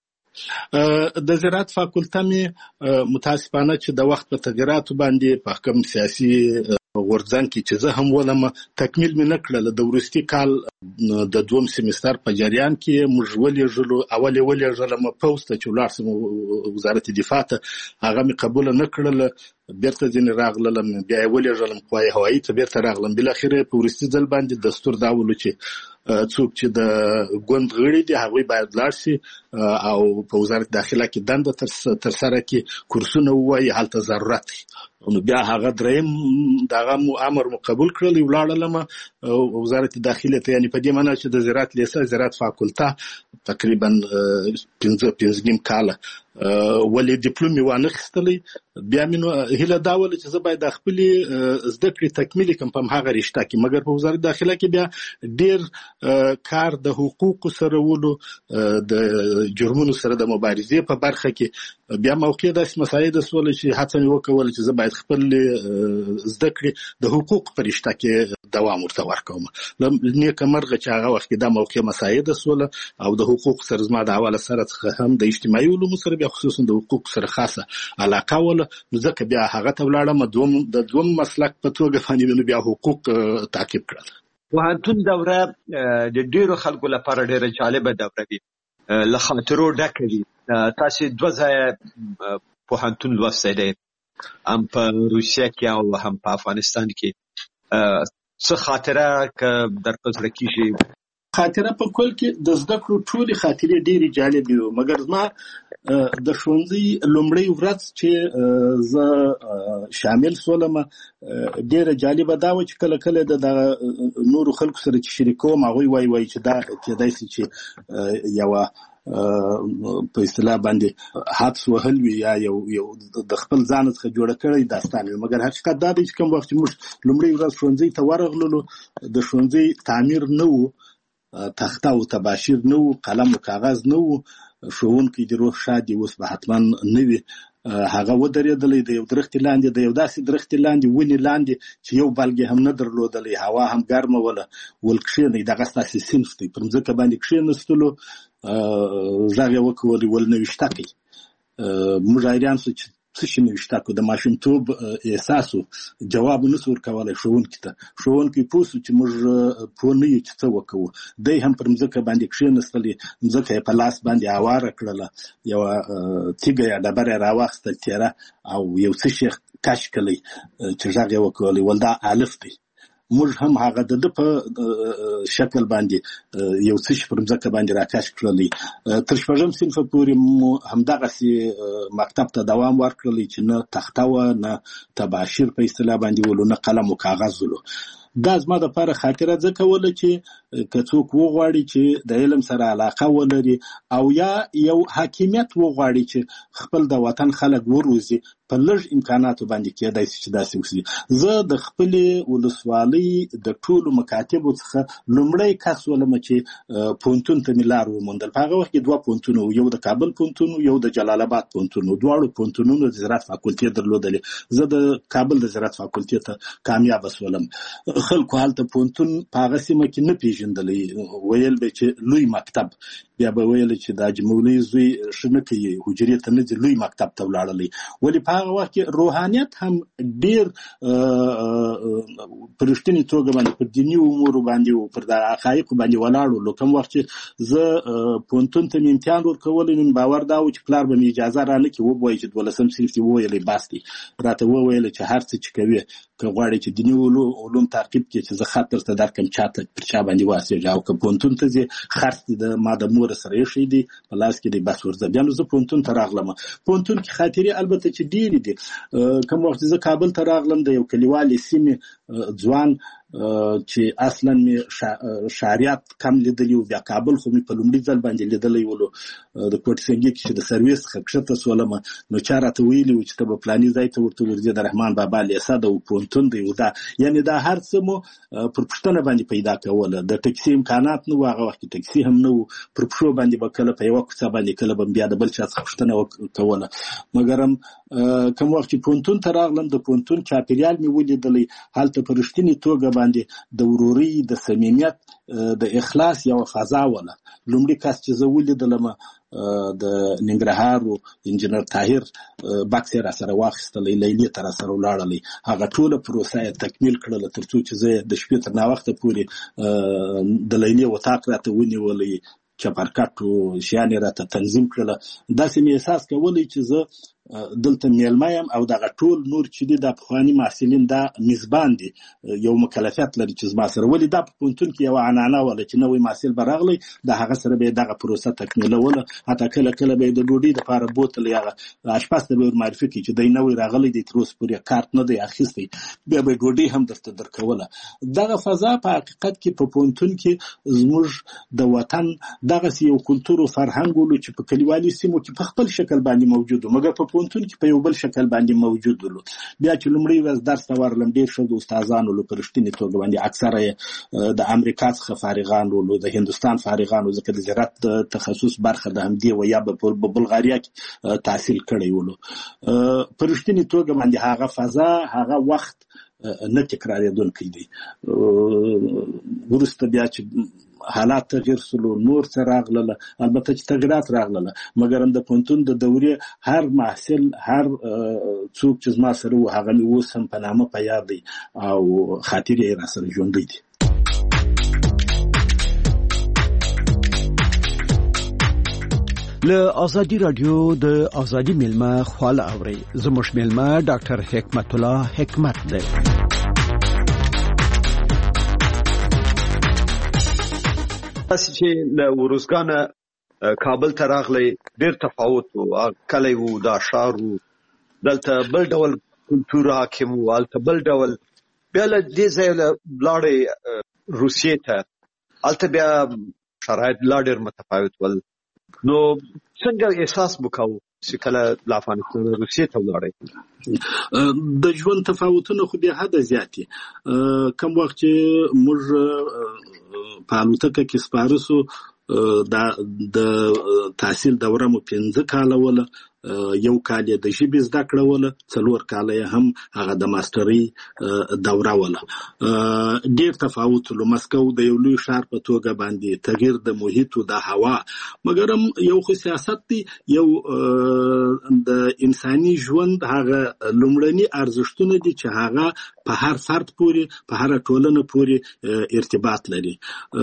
څنګه؟ د زراعت فاکولټه مې متاسفانه چې د وخت په تغیراتو باندې په حکم سیاسي غورځنګ کې چې زه هم ولم تکمیل مې نه کړله. د وروستي کال د 2 سیمستر په جریان کې موږ ولېږلو، اول یې ولېږلم پوځ ته چې ولاړ سم وزارت دفاع ته، هغه مې قبوله نه کړله. بیرته ځینې راغللم، بیا یې ولېږلم قوای هوایي ته، بیرته راغلم. بالاخره په وروستي ځل باندې دستور دا ولو چې څوک چې د ګوند غړي دي هغوی باید لاړ شي او په وزارت داخله کې دنده تر سره کې کورسونه ووایي، هلته ضرورت دی. نو بیا هغه دریم دغه امر مو قبول کړل، ولاړلم وزارت داخله ته، یعنی په دې معنی چې د زراعت لیسه زراعت فاکولټه تقریبا 5 کاله ولې ډیپلوم یې وانخیستلی. بیا مې هیله دا وله چې زه باید د خپلې زده کړې تکمیل کړم په هماغه رشته کې، مګر په وزارت داخله کې بیا ډېر کار د حقوقو سره ولو، د جرمونو سره د مبارزې په برخه کې بیا موقع داسې مساعده سوله چې هڅه مې وکوله چې زه باید خپل زده کړې د حقوقو په رشته کې دوام ورته ورکوم. نیکه مرغه چې هغه وخت کې دا موقع مساعده سوله او د حقوقو سره زما د اوله سره څخه هم د اجتماعي علومو سره بیا خصوصا د حقوقو سره خاصه علاقه وله، نو ځکه بیا هغه ته ولاړم. د دوم مسلک په توګه باندې بیا حقوق تعقیب کړل. پوهنتون دوره د ډېرو خلکو لپاره ډېره جالبه دوره وي، له خاطرو ډکه وي. تاسو 2 ځایه پوهنتون لوستی دی، هم په روسیه کې او هم په افغانستان کې. څه خاطره که در په زړه کېږي؟ خاطره په کل کې د زده کړو ټولې خاطرې ډېرې جالبې وې، مګر زما د ښوونځي لومړۍ ورځ چې زه شامل سولم ډېره جالبه دا وه چې کله کله د نورو خلکو سره چې شریکوم هغوی وایي چې دا کېدای شي چې یوه په اصطلاح باندې حدس وهل وي یا یو د خپل ځان څخه جوړه کړی داستان وي، مګر حقیقت دا دی چې کوم وخت چې موږ لومړۍ ورځ ښوونځي ته ورغللو د ښوونځي تعمیر نه و، تخته او تباشیر نه و، قلم او کاغذ نه و، ښوونکی د روح شاد اوس به حتما نه وي. هغه ودرېدلی د یو درختې لاندې، د یو داسې درختې لاندې، ونې لاندې چې یو بلګې هم نه درلودلی، هوا هم ګرمه وله. ول کښېنئ، دغه ستاسې صنف دی. پر مځکه باندې کښېنستلو، غږ یې وکولې، ول نوشتکئ. موږ حیران سو چې څه شي نوشتکو، د ماشومتوب احساس و، جواب نسو ورکولی ښوونکي ته. ښوونکی پوه سو چې موږ پوه نه یو چې څه وکوو. دی هم پر مځکه باندې کښېنستلې، مځکه یې په لاس باندې هواره کړله، یوه تیږه یا ډبره یې راواخیسته تیره او یو څه شی کش کړی چې غږ یې وکولی، ول دا الف دی. موږ هم هغه د په شکل باندې یو څه شي پر مځکه باندې راکش کړلی. تر 6 صنفه پورې مو همدغسې مکتب ته دوام ورکړلی چې نه تخته وه، نه تباشیر په اصطلاح باندې ولو، نه قلم و کاغذ ولو. دا زما دپاره خاطره ځکه وله چې که څوک وغواړي چې د علم سره علاقه ولري او یا یو حاکمیت وغواړي چې خپل د وطن خلک وروزي، په لږ امکاناتو باندې کېدای شي چې داسې وکړي. زه د خپلې ولسوالۍ د ټولو مکاتبو څخه لومړی کس ولم چې پوهنتون ته مې لار وموندل. په هغه وخت کې 2 پوهنتونه، یو د کابل پوهنتون، یو د جلال آباد پوهنتون. دواړو پوهنتونونو د زراعت فاکولټي درلودلې. زه د کابل د زراعت فاکولټي ته کامیاب شولم. خلکو هلته پوهنتون په هغه سیمه کې نه پیژندلی، ویل به چې لوی مکتب، بیا به ویل چې د حاجي مولوي زوی ښه نه کوي، حجرې ته نه ځي، لوی مکتب ته ولاړلی. ولې په هغه وخت کې روحانیت هم ډېر په رښتینې توګه باندې پر دیني امورو باندې او پر د حقایقو باندې ولاړ و. کوم وخت چې زه پوهنتون ته مې امتحان ورکولی، نو باور دا و چې پلار به مې اجازه رانه کړي، ووایي چې 12م صنف دې وویلی بس دی. راته وویل چې هر څه چې کوي که غواړې چې دیني علوم تعقیب کړي، چې زه خط درته درکړم چاته پر چا باندې واسېږي، او که پوهنتون ته ځې خرڅ دې ما د مور سره ایښی دی په لاس کې دی، بس ورځه. بیا نو زه پوهنتون ته راغلم. پوهنتون کې خاطرې البته چې ډېرې دي. کوم وخت زه کابل ته راغلم، د یو کلیوالې سیمې ځوان چې اصلا مې شهریات کم لیدلی و، بیا کابل خو مې په لومړي ځل باندې لیدلی ولو. د کوټسنګي کې چې د سرویس څخه کښته سولم، نو چا راته ویلي و چې ته به فلاني ځای ته ورته ورځې، د رحمان بابا لیسه ده او پوهنتون دی. دا یعنې دا هر څه مو پر پوښتنه باندې پیدا کوله. د ټکسي امکانات نه و، هغه وخت کې ټکسي هم نه و. پر پښو باندې به کله په یوه کوڅه باندې، کله به بیا د بل چا څخه پوښتنه کوله. مګرم کوم وخت چې پوهنتون ته راغلم، د پوهنتون چاپېریال مې ولیدلی. هلته په رښتینې توګه باندې د ورورۍ، د صمیمیت، د اخلاص یوه فضا وله. لومړي کس چې زه ولیدلم د ننګرهار انجینر طاهر بکس یې راسره واخیستلی، لیلې ته راسره ولاړلی. هغه ټوله پروسه یې تکمیل کړله تر څو چې زه د شپې تر ناوخته پورې د لیلې وطاق راته ونیولی، چپرکټ و شیان یې راته تنظیم کړله. داسې مې احساس کولی چې زه دلته میلمه یم او دغه ټول نور چې دي د پخواني محصلین دا میزبان دي، یو مکلفیت لري چې زما سره. ولې دا په پوهنتون کې یوه عنعنه وله چې نوی محصل به راغلی، د هغه سره به یې دغه پروسه تکمیلوله. حتی کله کله به یې د ډوډۍ دپاره بوتل یا اشپز ته به یې ورمعرفي کړي چې دی نوی راغلی دی، تر اوسه پورې کارت نه دی اخیستی، بیا به یې ډوډۍ هم درته درکوله. دغه فضا په حقیقت کې په پوهنتون کې زموږ د وطن دغسې یو کلتور و فرهنګ ولو چې په کلیوالي سیمو کې په خپل شکل باندې موجود و، مګر په پوهنتون کې په یو بل شکل باندې موجود ولو. بیا چې لومړی ورځ درس ته ورغلم، ډېر ښه د استادان ولو په رښتینې توګه باندې. اکثره یې د امریکا څخه فارغان ولو، د هندوستان فارغان ولو، ځکه د زراعت د تخصص برخه د همدې و یا په بلغاریا کې تحصیل کړی ولو. په رښتینې توګه باندې هغه فضا، هغه وخت نه تکرارېدونکی دی. وروسته بیا چې حالات تغییر سلو، نور څه راغلله، البته چې تغیرات راغلله، مګر هم د پوهنتون د دورې هر محصل، هر څوک چې زما سره و، هغه مې اوس هم په نامه په یاد دی او خاطرې یې راسره ژوندی دي. له ازادي رادیو د ازادي میلمه خواله اوري. زموږ میلمه ډاکټر حکمت الله حکمت دی. تاسو چې له ورزګانه کابل ته راغلی، ډېر تفاوت و، کلی و، دا ښار و، دلته بل ډول کلتور حاکم و، هلته بل ډول. بیا له دې ځایه لاړې روسیې ته، هلته بیا شرایط لا ډېر متفاوت ول. نو څنګه احساس وکاو چې کله له افغانستان روسیې ته ولاړئ؟ د ژوند تفاوتونه خو بې حده زیات دي. کوم وخت چې موږ په الوتکه کې سپاره سو، د تحصیل دوره مو 15 کاله وله. یو کال یې د ژبې زده کړه وله، 4 کاله یې هم هغه د ماسټرۍ دوره وله. ډېر تفاوت له مسکو د یو لوی ښار په توګه باندې، تغییر د محیط او د هوا. مګر هم یو خو سیاست دی، یو د انساني ژوند هغه لومړني ارزښتونه دي چې هغه په هر فرد پورې، په هر ټولنه پورې ارتباط لري.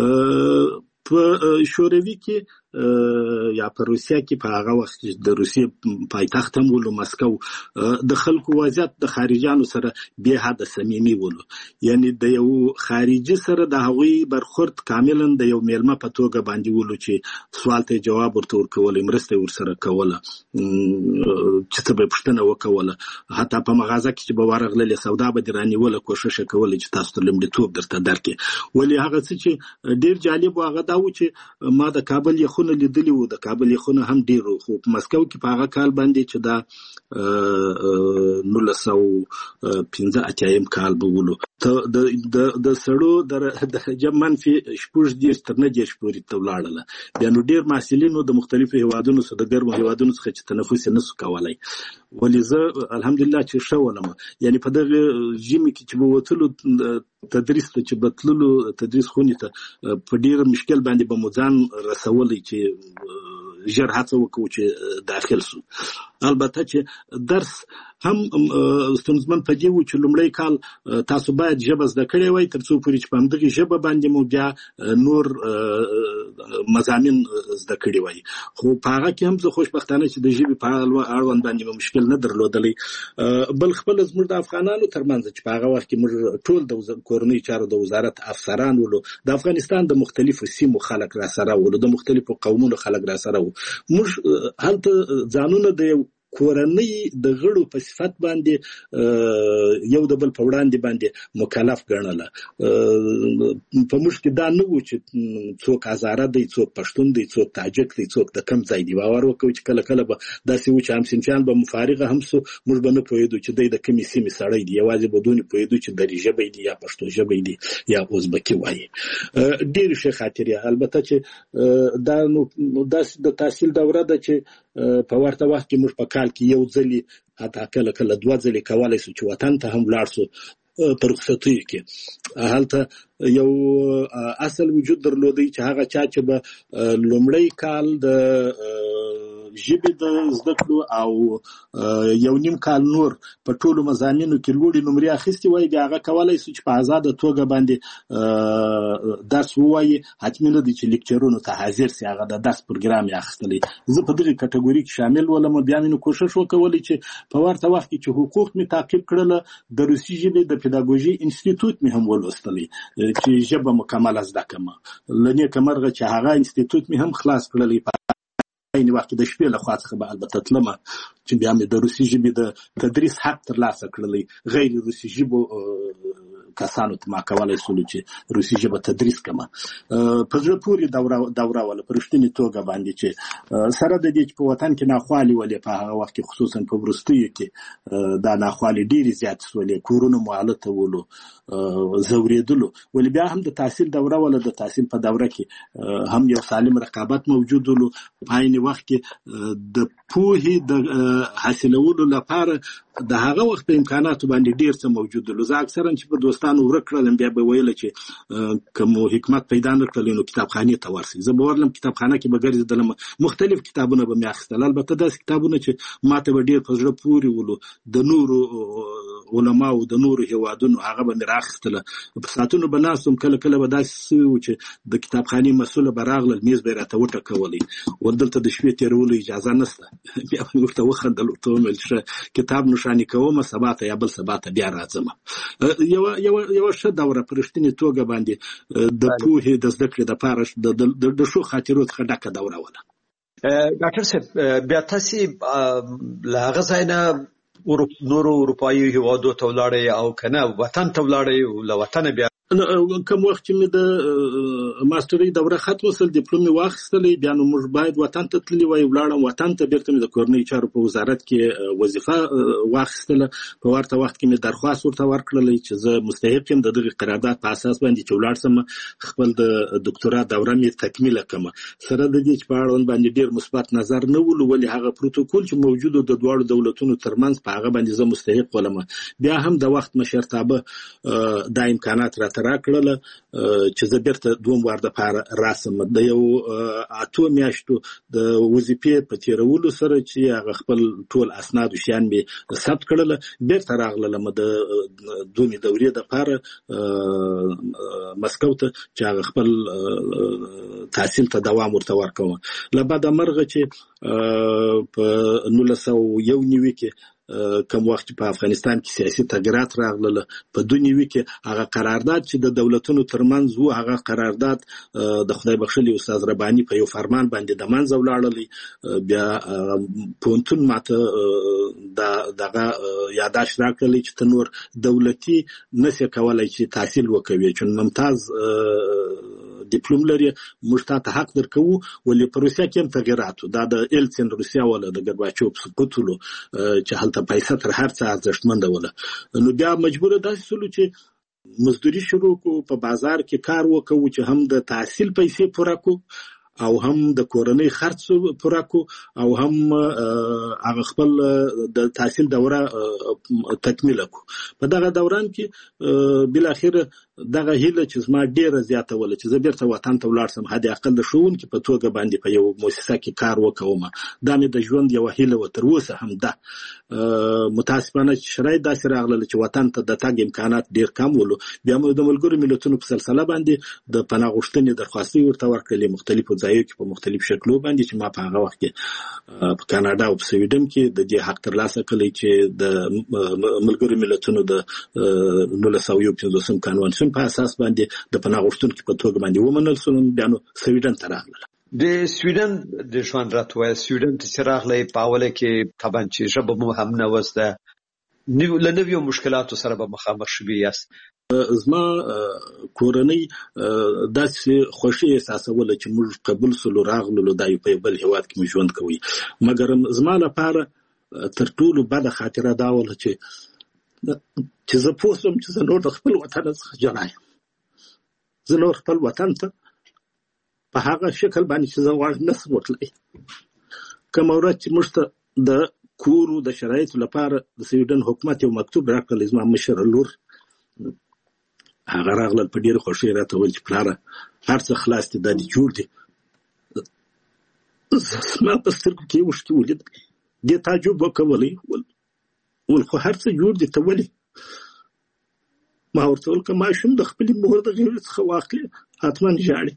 په شوروي کې یا په روسیه کې په هغه وخت د روسیې پایتخت هم ولو مسکو، د خلکو وضعیت د خارجانو سره بې حده صمیمي ولو. یعنی د یو خارجي سره د هغوی برخورد کاملا د یو میلمه په توګه باندې ولو، چې سوال ته جواب ورته ورکولی، مرسته ورسره کوله، چې څه به پوښتنه وکوله. حتی په مغازه کې چې به ورغللې، سودا به دې رانیوله، کوښښ یې کولی چې تاسو ته لومړیتوب درته درکړي. ولې هغه څه چې ډېر جالب و هغه دا و چې ما د کابل یخونه یخونه لیدلی وو، د کابل یخونه هم ډیر، خو په مسکو کې په هغه کال باندې چې دا 1985 کال به ولو د سړو د جب منفي 14 تر 19 پورې ته ولاړله. بیا نو ډیر محصلینو د مختلفو هیوادونو څخه د ګرمو هیوادونو څخه چې تنفس نه سو کولای، ولې زه الحمدلله چې ښه ولم. یعنی په دغه ژمي کې چې به وتلو تدریس ته چې بتللو تدریس خونې ته په ډیر مشکل باندې به مو ځان رسولی چې ژر هڅه وکړو چې داخل سو. البته چې درس هم ستونزمن په دې و چې لومړی کال تاسو باید ژبه زده کړې وای تر څو پورې چې په همدغه ژبه باندې مو بیا نور مضامین زده کړي وای. خو په هغه کې هم زه خوشبختانه چې د ژبې په اړوند باندې مشکل نه درلودلی. بل خپل زموږ د افغانانو ترمنځ چې په هغه وخت کې موږ ټول د کورنۍ چارو د وزارت افسران ولو، د افغانستان د مختلفو سیمو خلک را سره ولو، د مختلفو قومونو خلک را سره وو. موږ هلته ځانونه د کورنۍ د غړو په صفت باندې یو د بل په وړاندې باندې مکلف ګڼله. په موږ کې دا نه و چې څوک هزاره دی، څوک پښتون دی، څوک تاجک دی، څوک د کم ځای دی. باور وکړو چې کله کله به داسې و چې همصنفیان به مفارغه هم سو، موږ به نه پوهېدو چې دی د کمې سیمې سړی دی، یوازې به دونې پوهېدو چې دري ژبی دی یا پښتو ژبی دی یا ازبکي وایي. ډېرې ښې خاطرې. البته چې دا نو داسې د تحصیل دوره ده چې په ورته وخت کې موږ په کال کې یو ځلې حتی کله کله 2 ځلې کولی سو چې وطن ته هم ولاړ سو په رخصتیو کې. هلته یو اصل وجود درلودی چې هغه چا چې به لومړی کال د ژبې د زده کړو او یو نیم کال نور په ټولو مضامینو کې لوړې نمرې اخیستې وای، بیا هغه کولی سو چې په ازاده توګه باندې درس ووایي. حتمي نه دی چې لیکچرونو ته حاضر سي، هغه د درس پروګرام یې اخیستلی. زه په دغه کټګوري کې شامل ولم. بیا مې کوشش وکولی چې په ورته وخت کې چې حقوق مې تعقیب کړله، د روسي ژبې د پیداګوژي انسټیټوټ مې هم ولوستلی چې ژبه مکمله زده کړم. له نیکه مرغه چې هغه انسټیټوټ مې هم خلاص کړلی. این وخت د شپې له خوا څخه به البته تلم چې بیا مې د روسي ژبې د تدریس حق ترلاسه کړلی. غیر روسي ژبو کسانو ته ما کولی سولو چې روسي ژبه تدریس کړم. په زړه پورې دوره وله په رښتینې توګه باندې چې سره د دې چې په وطن کې ناخوالې ولې په هغه وخت کې خصوصا په وروستیو کې دا ناخوالې ډېرې زیاتې سولې، کورونه مو هلته ولو، ځورېدلو. ولې بیا هم د تحصیل دوره وله. د تحصیل په دوره کې هم یو سالم رقابت موجود ولو. په عین وخت کې د پوهې د حاصلولو لپاره د هغه وخت په امکاناتو باندې ډیر څه موجود ول. زه اکثرا چې په دوستانو ورکړلم بیا به ویل چې کوم حکمت پیدا نه کړل نو کتابخانه ته ورسې. زه به ورلم کتابخانه کې به ګرځېدلم، مختلف کتابونه به مې اخیستل. البته داسې کتابونه چې ماته به ډیر په زړه پورې ولو، د نورو علماو د نورو هیوادونو هغه به مې راخیستله. په ساعتونو به ناستم، کله کله به داسې و چې د کتابخانې مسؤله به راغلل، میز به یې راته وټکولی، ودلته د شپې تېرولو اجازه نشته. بیا به مې ورته وخندل، ورته ومې ویل کتاب نوشاني کوم، سبا ته یا بل سبا ته بیا راځم. یو ښه دوره په رښتینې توګه باندې د پوهې د زده کړې دپاره د ښو خاطرو څخه ډکه دوره وله. ډاکټر صاحب، بیا تاسې له هغه ځای نه نورو اروپایي هیوادو ته ولاړئ او که نه وطن ته ولاړئ؟ له وطنه بیا کوم وخت چې مې د ماسترۍ دوره ختمه سول، ډیپلوم مې واخیستلی، بیا نو موږ باید وطن ته تللي وای. ولاړم وطن ته، بیرته مې د کورنۍ چارو په وزارت کې وظیفه واخیستله. په ورته وخت کې مې درخواست ورته ورکړلی چې زه مستحق یم د دغې قرارداد په اساس باندې چې ولاړ سم، خپل د دکتورا دوره مې تکمیله کړم. سره د دې چې په اړوند باندې ډېر مثبت نظر نه ولو، ولې هغه پروتوکول چې موجود د دواړو دولتونو ترمنځ په هغه باندې زه مستحق ولم. بیا هم د وخت مشرتابه دا امکانات راته راکړله چې زه بیرته دوم وار دپاره راسم. د یو 8 میاشتو د وظیفې په تېرولو سره چې هغه خپل ټول اسناد او شیان مې ثبت کړله، بیرته راغللم د دومې دورې دپاره مسکو ته چې هغه خپل تحصیل ته دوام ورته ورکوم. له بده مرغه چې په 1991 کې کوم وخت په افغانستان کې سیاسي تغیرات راغله، په 2009 کې هغه قرارداد چې د دولتونو ترمنځ وو، هغه قرارداد د خدای بخښلي استاد رباني په یو فرمان باندې د منځه ولاړلی. بیا پونتون ماته دغه یاداشت راکړلی چې ته نور دولتي نسې کولی چې تحصیل وکوي، چون ممتاز ډیپلوم لري موږ ته حق درکو ولې په روسیا کې هم تغیرات دا د ایلسن روسیا ولا د ګرباچوف سقوطلو چې هلته پیسې تر هر څه ارزښتمنده ولا نو بیا مجبور داسې سلو چې مزدوري شروع کو په بازار کې کار وکړو چې هم د تحصیل پیسې پوره کو او هم د کورنۍ خرڅ پوره کو او هم هغه خپل د تحصیل دوره تکمیل کو په دغه دوران کې بل اخر دغه هیله چې زما ډیره زیاته ول چې زه بیرته وطن ته ولاړ سم هدي اقل د شون کې په توګه باندې په یو مؤسسه کې کار وکوم دا مې د ژوند یو هیله و تر اوسه هم ده متاسفانه شرایط داسې راغله چې وطن ته د تګ امکانات ډیر کم ولو بیا موږ د ملګرو ملتونو په سلسله باندې د پناه غوښتنې درخواستي ورته ورکړلې مختلفو ځایو کې په مختلف شکلو باندې چې ما په هغه وخت کې په کاناډا او په سویډن کې د دې حق ترلاسه کړی چې د ملګرو ملتونو د 1950 قانون په اساس باندې د پناه غوښتونکو په توګه باندې ومنل شو بیا نو سویډن ته راغله د سویډن د ژوند راتوي سویډن ته راغلی په اوله کې طبعا چې ژبه مو هم نه وسته لنویو مشکلاتو سره به مخامخ شوي یاست زما کورنۍ داسې خوشي احساسوله چې موږ قبول سلو راغلو د یو بل هیواد کې ژوند کوي مګر زما لپاره تر ټولو بده خاطره دا وله چې زه پوه شوم چې زه نور د خپل وطن څخه جلا یم زه نور خپل وطن ته په هغه شکل باندې چې زه غواړم نشم ورتلی کومه ورځ چې موږ ته د کورو د شرایطو لپاره د سویډن حکومت یو مکتوب راکړل زما مشره لور هغه راغله په ډېره خوښۍ راته وویل چې پلاره هر څه خلاص دي دا دې جوړ دي زما په سترګو کې یې اوښکې ولید دې تعجب وکولی ول خو هر څه جوړ دي ته ولې ما ورته وویل که ماشوم د خپلې مور د غېږې څخه واخلي حتما ژاړي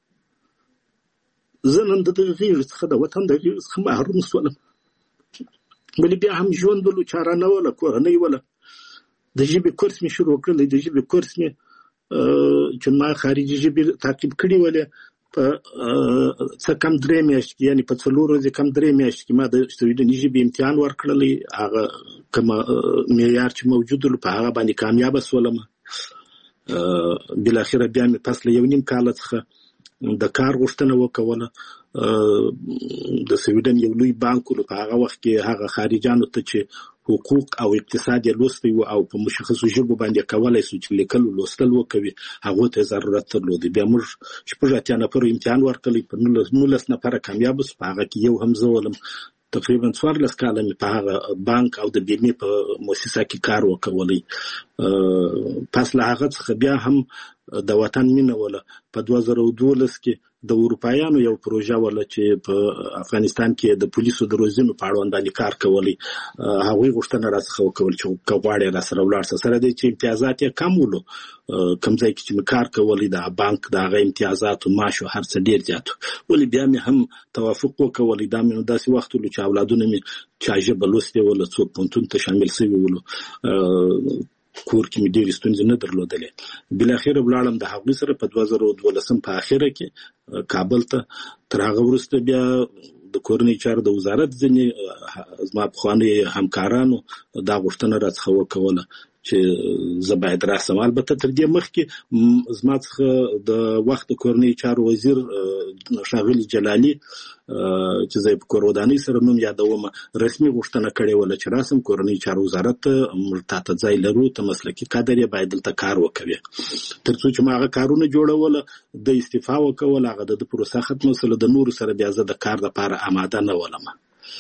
زه نن د دغه غېږې څخه د وطن د غېږې څخه محروم شولم ولې بیا هم ژوند ولو چاره نه وله کورنۍ وله د ژبې کورس مې شروع کړلی د ژبې کورس مې چې ما خارجي ژبې تعقیب کړي ولې په څه کم 3 میاشتې کې یعنې په 4 ورځې کم 3 میاشتې کې ما د سویډني ژبې امتحان ورکړلی هغه کومه معیار چې موجود و په هغه باندې کامیابه شولم بالاخره بیا مې پس له 1.5 کال څخه د کار غوښتنه وکوله د سویډن یو لوی بانک و په هغه وخت کې هغه خارجانو ته چې حقوق او اقتصاد یې لوستی و او په مشخصو ژبو باندې کولی شو چې لیکل او لوستل وکوي هغو ته یې ضرورت درلود بیا موږ 80 نفرو امتحان ورکړی په 19 نفره کامیاب شو په هغه کې یو هم زه ولم تقریبا 14 کاله مې په هغه بانک او د بیمې په مؤسسه کې کار وکولی پس له هغه څخه بیا هم د وطن مینه وله په 2012 کې د اروپایانو یو پروژه ولا چې په افغانستان کې د پولیسو د روزنو په اړوند باندې کار کولی هغوی غوښتنه راڅخه وکول چې غواړي راسره ولاړ سره دی چې امتیازات یې کم ولو کوم ځای کې چې کار کولی د بانک د هغه امتیازات او معاش هر څه ډیر زیات ولې بیا مې هم توافق وکولی دا مې داسې وخت ولو چې اولادونه مې چې ژبه لوستې ولا څوک پونتون ته شامل شوي ولو کور کې مې ډېرې ستونزې نه درلودلې بالاخره ولاړم د هغوی سره په 2012 په اخره کې کابل ته تر هغه وروسته بیا د کورنۍ چارو د وزارت ځینې زما پخواني همکارانو دا غوښتنه راڅخه وکوله چې زه باید راسم البته تر دې مخکې زما څخه د وخت کورنۍ چارو وزیر ښاغلي جلالي چې زه په کور ودانۍ سره نوم یادوم رسمي غوښتنه کړې وله چې راسم کورنۍ چارو وزارت موږ تاته ځای لرو ته مسلکي کادر یې باید دلته کار وکوي تر څو چې ما هغه کارونه جوړوله د استعفا وکول هغه د پروسه ختمه سره د نورو سره بیا زه د کار لپاره آماده نه ولم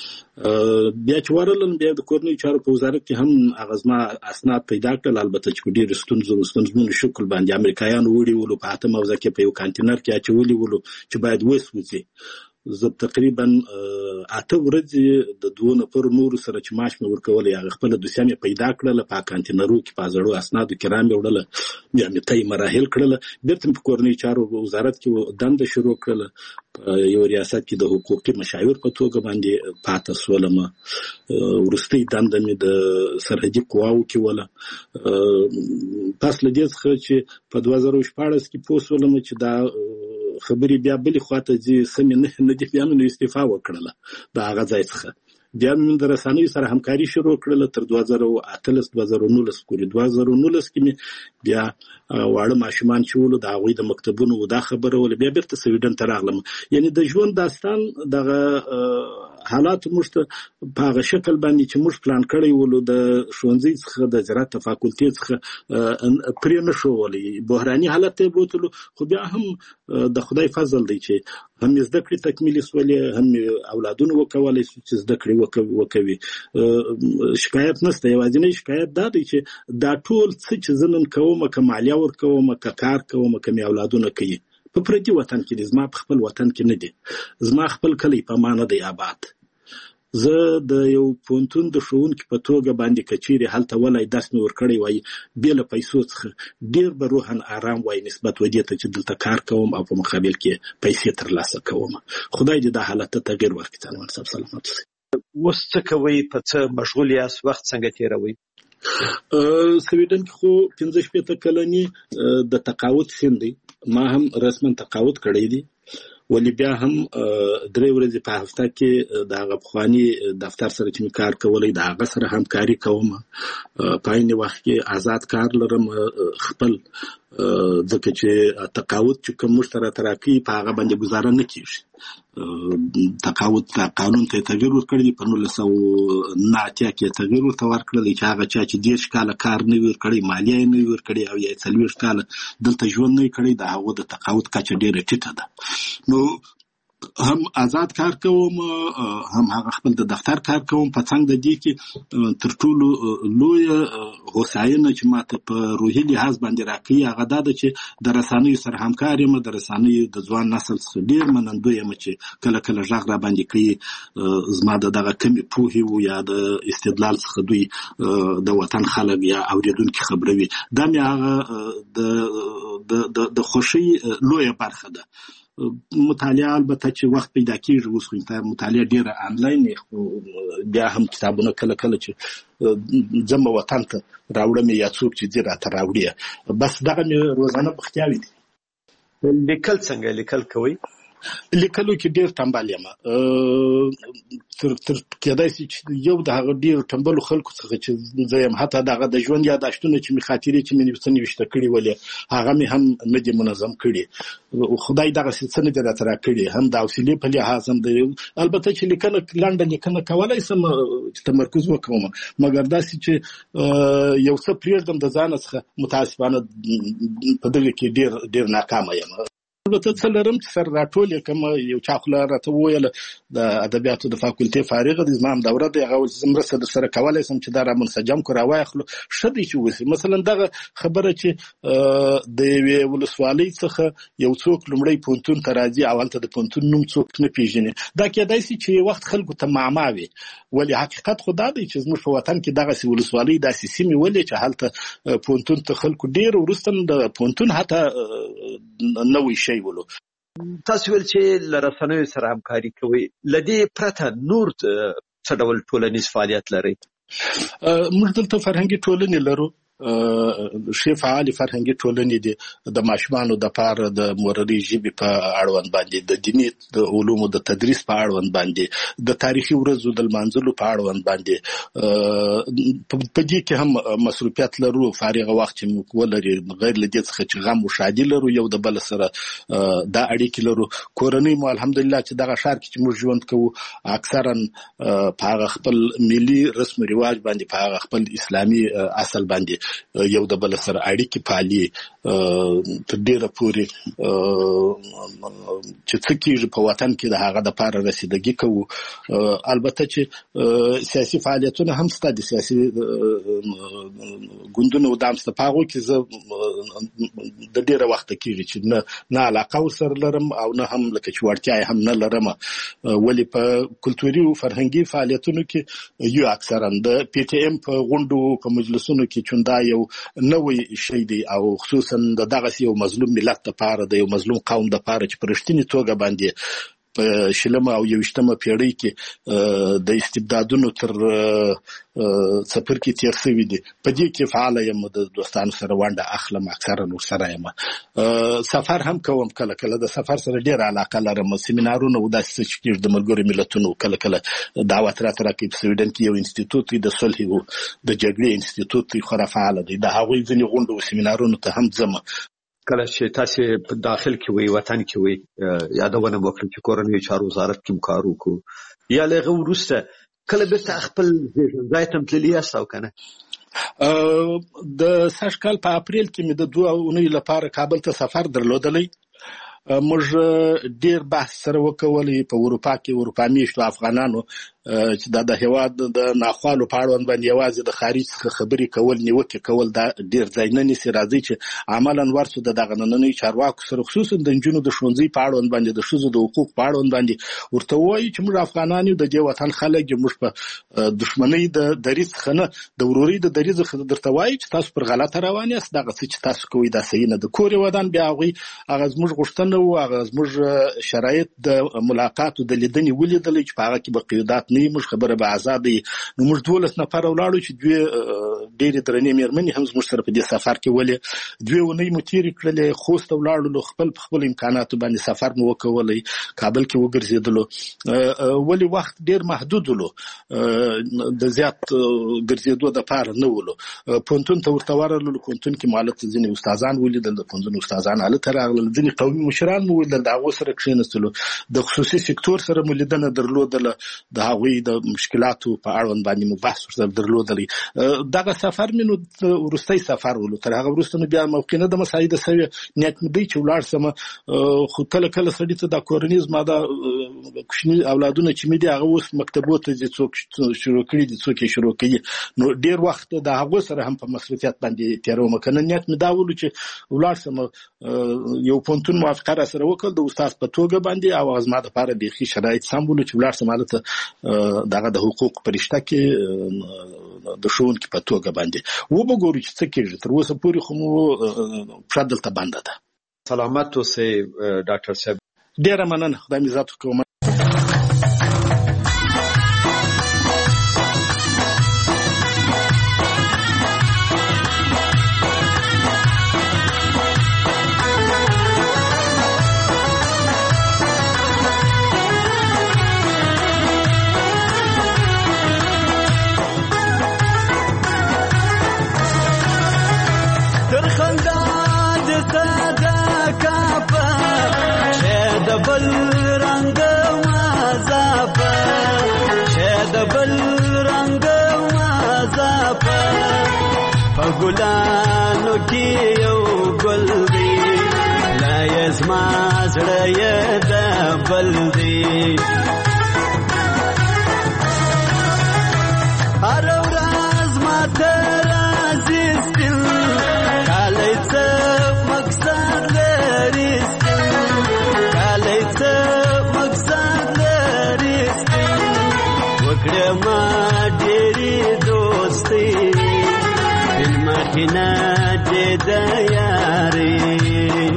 بیا چې ورلم بیا د کورنۍ چارو په وزارت کې هم هغه زما اسناد پیدا کړل البته چې په ډېرو ستونزمنو شکل باندې امریکایانو وړي ولو په 8 موضوع کې په یو کانټینر کې اچولي ولو چې باید وسوځي زه تقریبا 8 ورځې د 2 نفرو نورو سره چې معاش مې ورکولی هغه خپله دوسیه مې پیدا کړله په کانټینرو کې په زړو اسنادو کې را مې وړله بیا مې طی مراحل کړله بېرته مې په کورنۍ چارو وزارت کې دنده شروع کړله په یو ریاست کې د حقوقي مشاور په توګه باندې پاته شولم وروستۍ دنده مې د سرحدي قواو کې وله پس له دې څخه چې په 2014 کې پوه شولم چې دا خبرې بیا بلې خواته ځي سمې نه دي بیا مې استعفا وکړله د هغه ځای څخه بیا موږ د رسنیو سره همکاري شروع کړله تر 2018 2019 پورې. 2019 کې مې بیا واړه ماشومان چې ولو د هغوی د مکتبونو دا خبره ول بیا بیرته سویډن ته راغلم. یعنی د ژوند داستان دغه حالات موږ ته په هغه شکل باندې چې موږ پلان کړی ولو د ښوونځي څخه د زراعت فاکولټي څخه پرې نه شو ولی بحراني حالت ته بوتلو. خو بیا هم د خدای فضل دی چې هم زده کړې تکمیل سولې هم اولادونه وکولای چې زده کړې وکوي. شکایت نشته. یوازینی شکایت دا دی چې دا ټول څه چې زه نن کوم که مالیه ورکوم که کار کوم که مې اولادونه کوي په پردي وطن کې دي، زما په خپل وطن کې نه دي. زما خپل کلی په ما نه دی آباد. زه د یو پوهنتون د ښوونکي په توګه باندې که چیرې هلته ولی درس مې ورکړی وای بې له پیسو څخه ډېر به روحن آرام وای نسبت ودې ته چې دلته کار کوم او په مقابل کې پیسې ترلاسه کوم. خدای دې دا حالت ته تغیر ورکړي. څنګه صاحب سلامت اوسئ. اوس څه کوئ؟ په څه مشغول یاست؟ وخت څنګه تېروئ؟ سویډن کې خو 15 کلنی د تقاعد سن دی. ما هم رسما تقاعد کړی دی ولی بیا هم 3 ورځې په هفته کې د هغه پخواني دفتر سره چې کار کولای د هغه سره همکاري کوم. په عین وخت کې آزاد کار لرم خپل، ځکه چې تقاعد چې کوم مشترک تراکي په هغه باندې گزاره نه کیږي. تقاعد قانون ته تغیر ورکړی په 1990 کې تغیر ورکړل چې هغه چا چې 10 کاله کار نه ورکړي مالیه نه ورکړي او یا 40 کاله دلته ژوند نه کړي د هغه د تقاعد کچه ډیره ټیټه ده. نو هم آزاد کار کوم هم هغه خپل د دفتر کار کوم. په څنګ د دې کې تر ټولو لوی هوساینه چې ماته په روحي لحاظ باندې راکړي هغه دا ده چې د رسنیو سره همکار یم. د رسنیو د ځوان نسل څخه ډېر منندوی یم چې کله کله غږ را باندې کوي زما د دغه کمې پوهې و یا د استدلال څخه دوی د وطن خلک یا اوریدونکي خبروي. دا مې هغه د خوښۍ لویه برخه ده. مطالعه البته چې وخت پیدا کیږي اوس خو مطالعه ډیره آنلاین بیا هم کتابونه کله کله چې زموږ وطن ته راوړم یا څوک چې زه راته راوړي بس دغه مې روزانه بختیاوي دي. لیکل څنګه لیکل کوي؟ لیکلو کې ډیر تنبل یم. تر کېدای شي چې یو د هغه ډیر تنبلو خلکو څخه چې زه یم حتی دغه د ژوند یاداشتونه چې مې خاطرې چې مې څه نوشته کړي ولې هغه مې هم نه دي منظم کړي. خدای دغه څه نه دي راته راکړي هم د حوصلې په لحاظ هم د البته چې لیکنه لنډه لیکنه کولی شم تمرکز وکړم مګر داسې چې یو څه پرېږدم د ځانه څخه متاسفانه په دغه کې ډیر ناکامه یم. البته څه لرم چې سر راټول کوم یو چا خو راته وویل د ادبیاتو د فاکولټي فارغ دي زما هم دوره دی هغه مرسته در سره کولی شم چې دا را منسجم کړو راواخلو ښه دی چې وسي. مثلا دغه خبره چې د یوې ولسوالۍ څخه یو څوک لومړی پوهنتون ته راځي او هلته د پوهنتون نوم څوک نه پیژني دا کېدای شي چې وخت خلکو ته معما وي ولې حقیقت خو دا دی چې زموږ په وطن کې دغسې ولسوالۍ داسې سیمې ولې چې هلته پوهنتون ته خلکو ډېر وروسته د پوهنتون حتی نوی شی ولو. تاسو ویل چې له رسنیو سره همکاري کوئ، له دې پرته نور څه ډول ټولنیز فعالیت لرئ؟ موږ دلته فرهنګي ټولنې لرو، ښې فعالې فرهنګي ټولنې دي د ماشومانو دپاره د مورنۍ ژبې په اړوند باندې، د دیني د علومو د تدریس په اړوند باندې، د تاریخي ورځو د لمانځلو په اړوند باندې. په دې کې هم مصروفیت لرو، فارغه وخت چې موږ ولري غیر له دې څخه چې غم و ښادي لرو، یو د بل سره دا اړیکې لرو. کورنۍ مو الحمدلله چې دغه ښار کې چې موږ ژوند کوو اکثرا په هغه خپل ملي رسم و رواج باندې، په هغه خپل اسلامي اصل باندې یو د بل سره اړیکې پالي تر ډیره پورې چې څه کېږي په وطن کې د هغه دپاره رسیدګي کوو. البته چې سیاسي فعالیتونه هم شته، د سیاسي ګوندونو دا هم شته، په هغو کې زه د ډیره وخته کېږي چې نه علاقه ورسره لرم او نه هم لکه چې وړتیا یې هم نه لرم. ولې په کلتوري او فرهنګي فعالیتونو کې یو اکثرا د پی ټي ایم په غونډو په مجلسونو کې چوندا یو نوې شی دی او خصوصا د دغه یو مظلوم ملت لپاره، د یو مظلوم قوم لپاره چې په رښتینې توګه باندې په 20 او 21 پیړۍ کې د استبدادونو تر څپر کې تیر شوی دي. په دې کې فعال یم، د دوستانو سره ونډه اخلم، اکثره نور سره یم. سفر هم کوم، کله کله د سفر سره ډیر علاقه لرم. سیمینارونه او داسې څه چې د ملګرو ملتونو کله کله دعوت راکړي. په سویډن کې یو انسټیټیوټ دی، د صلح او د جګړې انسټیټیوټ دی، خورا فعال دی. د هغوی ځینې غونډو او سیمینارونو ته هم ځم. کله چې تاسو په داخل کې وي، وطن کې وي، یادونه وکړم چې کورنۍ چارو وزارت کې کار وکړو، یا لغه وروسته کله به خپل ځای ته تللی یاست او کنه؟ د سږ کال په اپریل کې مې د 2 اونۍ لپاره کابل ته سفر درلودلی. موږ ډیر بحث سره وکولې په اروپا کې، اروپا میشتو افغانانو چې د هیواد د ناخوالو په اړوند باندې یوازې د خارج څخه خبرې کول، نیوکې کول، دا ډیر ځای نه نیسي. راځي چې عملاً ورسو د دغه نننۍ چارواکو سره، خصوصا د نجونو د ښوونځي په اړوند باندې، د ښځو د حقوق په اړوند باندې ورته وایي چې موږ افغانان یو، د دې وطن خلک یو، موږ په دښمنۍ د دریځ څخه نه، د ورورۍ د دریځ څخه درته وایي چې تاسو پر غلطه روان یاست. دغه څه چې تاسو کوئ دا صحیح نه ده. کور ودان بیا هغه زموږ غوښتنه وه، هغه زموږ شرایط د ملاقات او د لیدنې ولیدلې چې په هغه کې به قیودات نه وي، موږ خبره به آزادي. نو موږ 12 نفر ولاړو چې دوی ډېرې درنې مېرمنې هم زموږ سره په دې سفر کې ولې 2 اونۍ مو تېرې کړلې. خوست ولاړو، خپل امکاناتو باندې سفر مو وکولی، کابل کې وګرځېدلو. ولې وخت ډېر محدود ولو، د زیات ګرځېدو دپاره نه ولو. پوهنتون ته ورته ورغلو، پوهنتون کې مو هلته ځینې استادان ولیدل، د پوهنتون استادان هلته راغلل، ځینې قومي مشران مو ولیدل، د هغو سره کښېنستلو. د خصوصي سکتور سره مو لیدنه درلودله، د هغوی د مشکلاتو په اړوند باندې مو بحث ورسره درلودلی. دغه سفر مې نو وروستی سفر ولو. تر هغه وروسته نو بیا موقع نه ده مساعده سوې. نیت مې دی چې ولاړ سم، خو کله کله سړي ته دا کورنۍ زما د کوچني اولادونه چې مې دي هغه اوس مکتبو ته ځي، څوک شروع کړي دي، څوک یې شروع کوي. نو ډېر وخت د هغو سره هم په مصروفیت باندې تېروم. که نه نیت مې دا ولو چې ولاړ سم، یو پوهنتون موافقه راسره وکړل د استاد په توګه باندې، او هغه زما دپاره بیخي شرایط سم ولو چې ولاړ سم هلته دغه د حقوق په رشته کې د ښوونکي په توګه باندې وبګورو چې څه کېږي. تر اوسه پورې خو مو پښه دلته بنده ده. سلامت اوسئ ډاکټر صاحب. ډېره مننه، خدای مې ذات وکړو. ګلانو کې یو ګل دی، لا یې زما زړه یې د بل دی. هره ورځ ماته راځي سپین کالی، څه مقصد لري سپین کالی، څه مقصد لري سپین. وکړه ما ډېرې دوستۍ مخینه دې د یاري.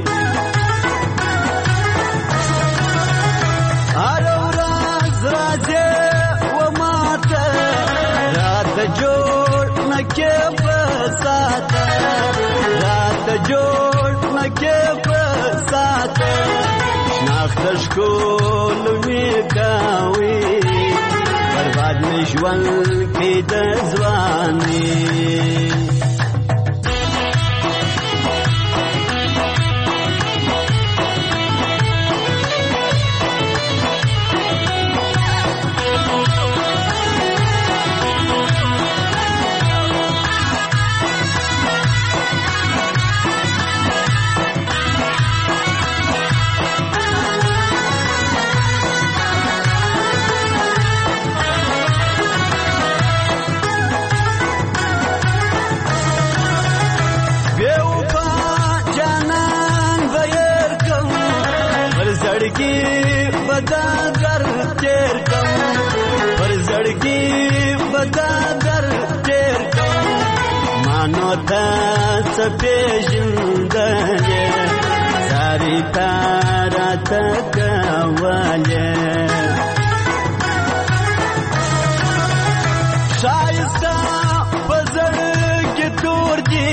هره ورځ راځې و ماته راته جوړ نه کې په ساته، راته جوړ نه کې په ساته. شناخته ښکلو مې کوي، برباد مې ژوند کې د ځواني. څه پېژندلې زارې تا راته کوه خیالې شایسته په زړه کې تور دي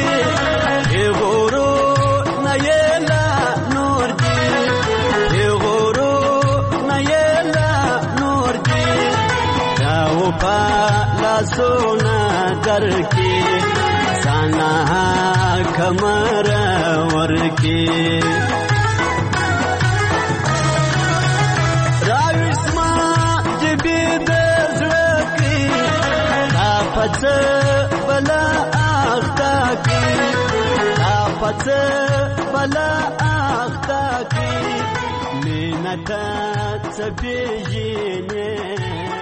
غرونه یې لا نور دي غرونه یې لا نور دي دا په لاسونه درکې ځانا کمر ورکې راوسما جبې د زړه کې دا پڅ بلا اختا کې دا پڅ بلا اختا کې مینه ته څه پیژنې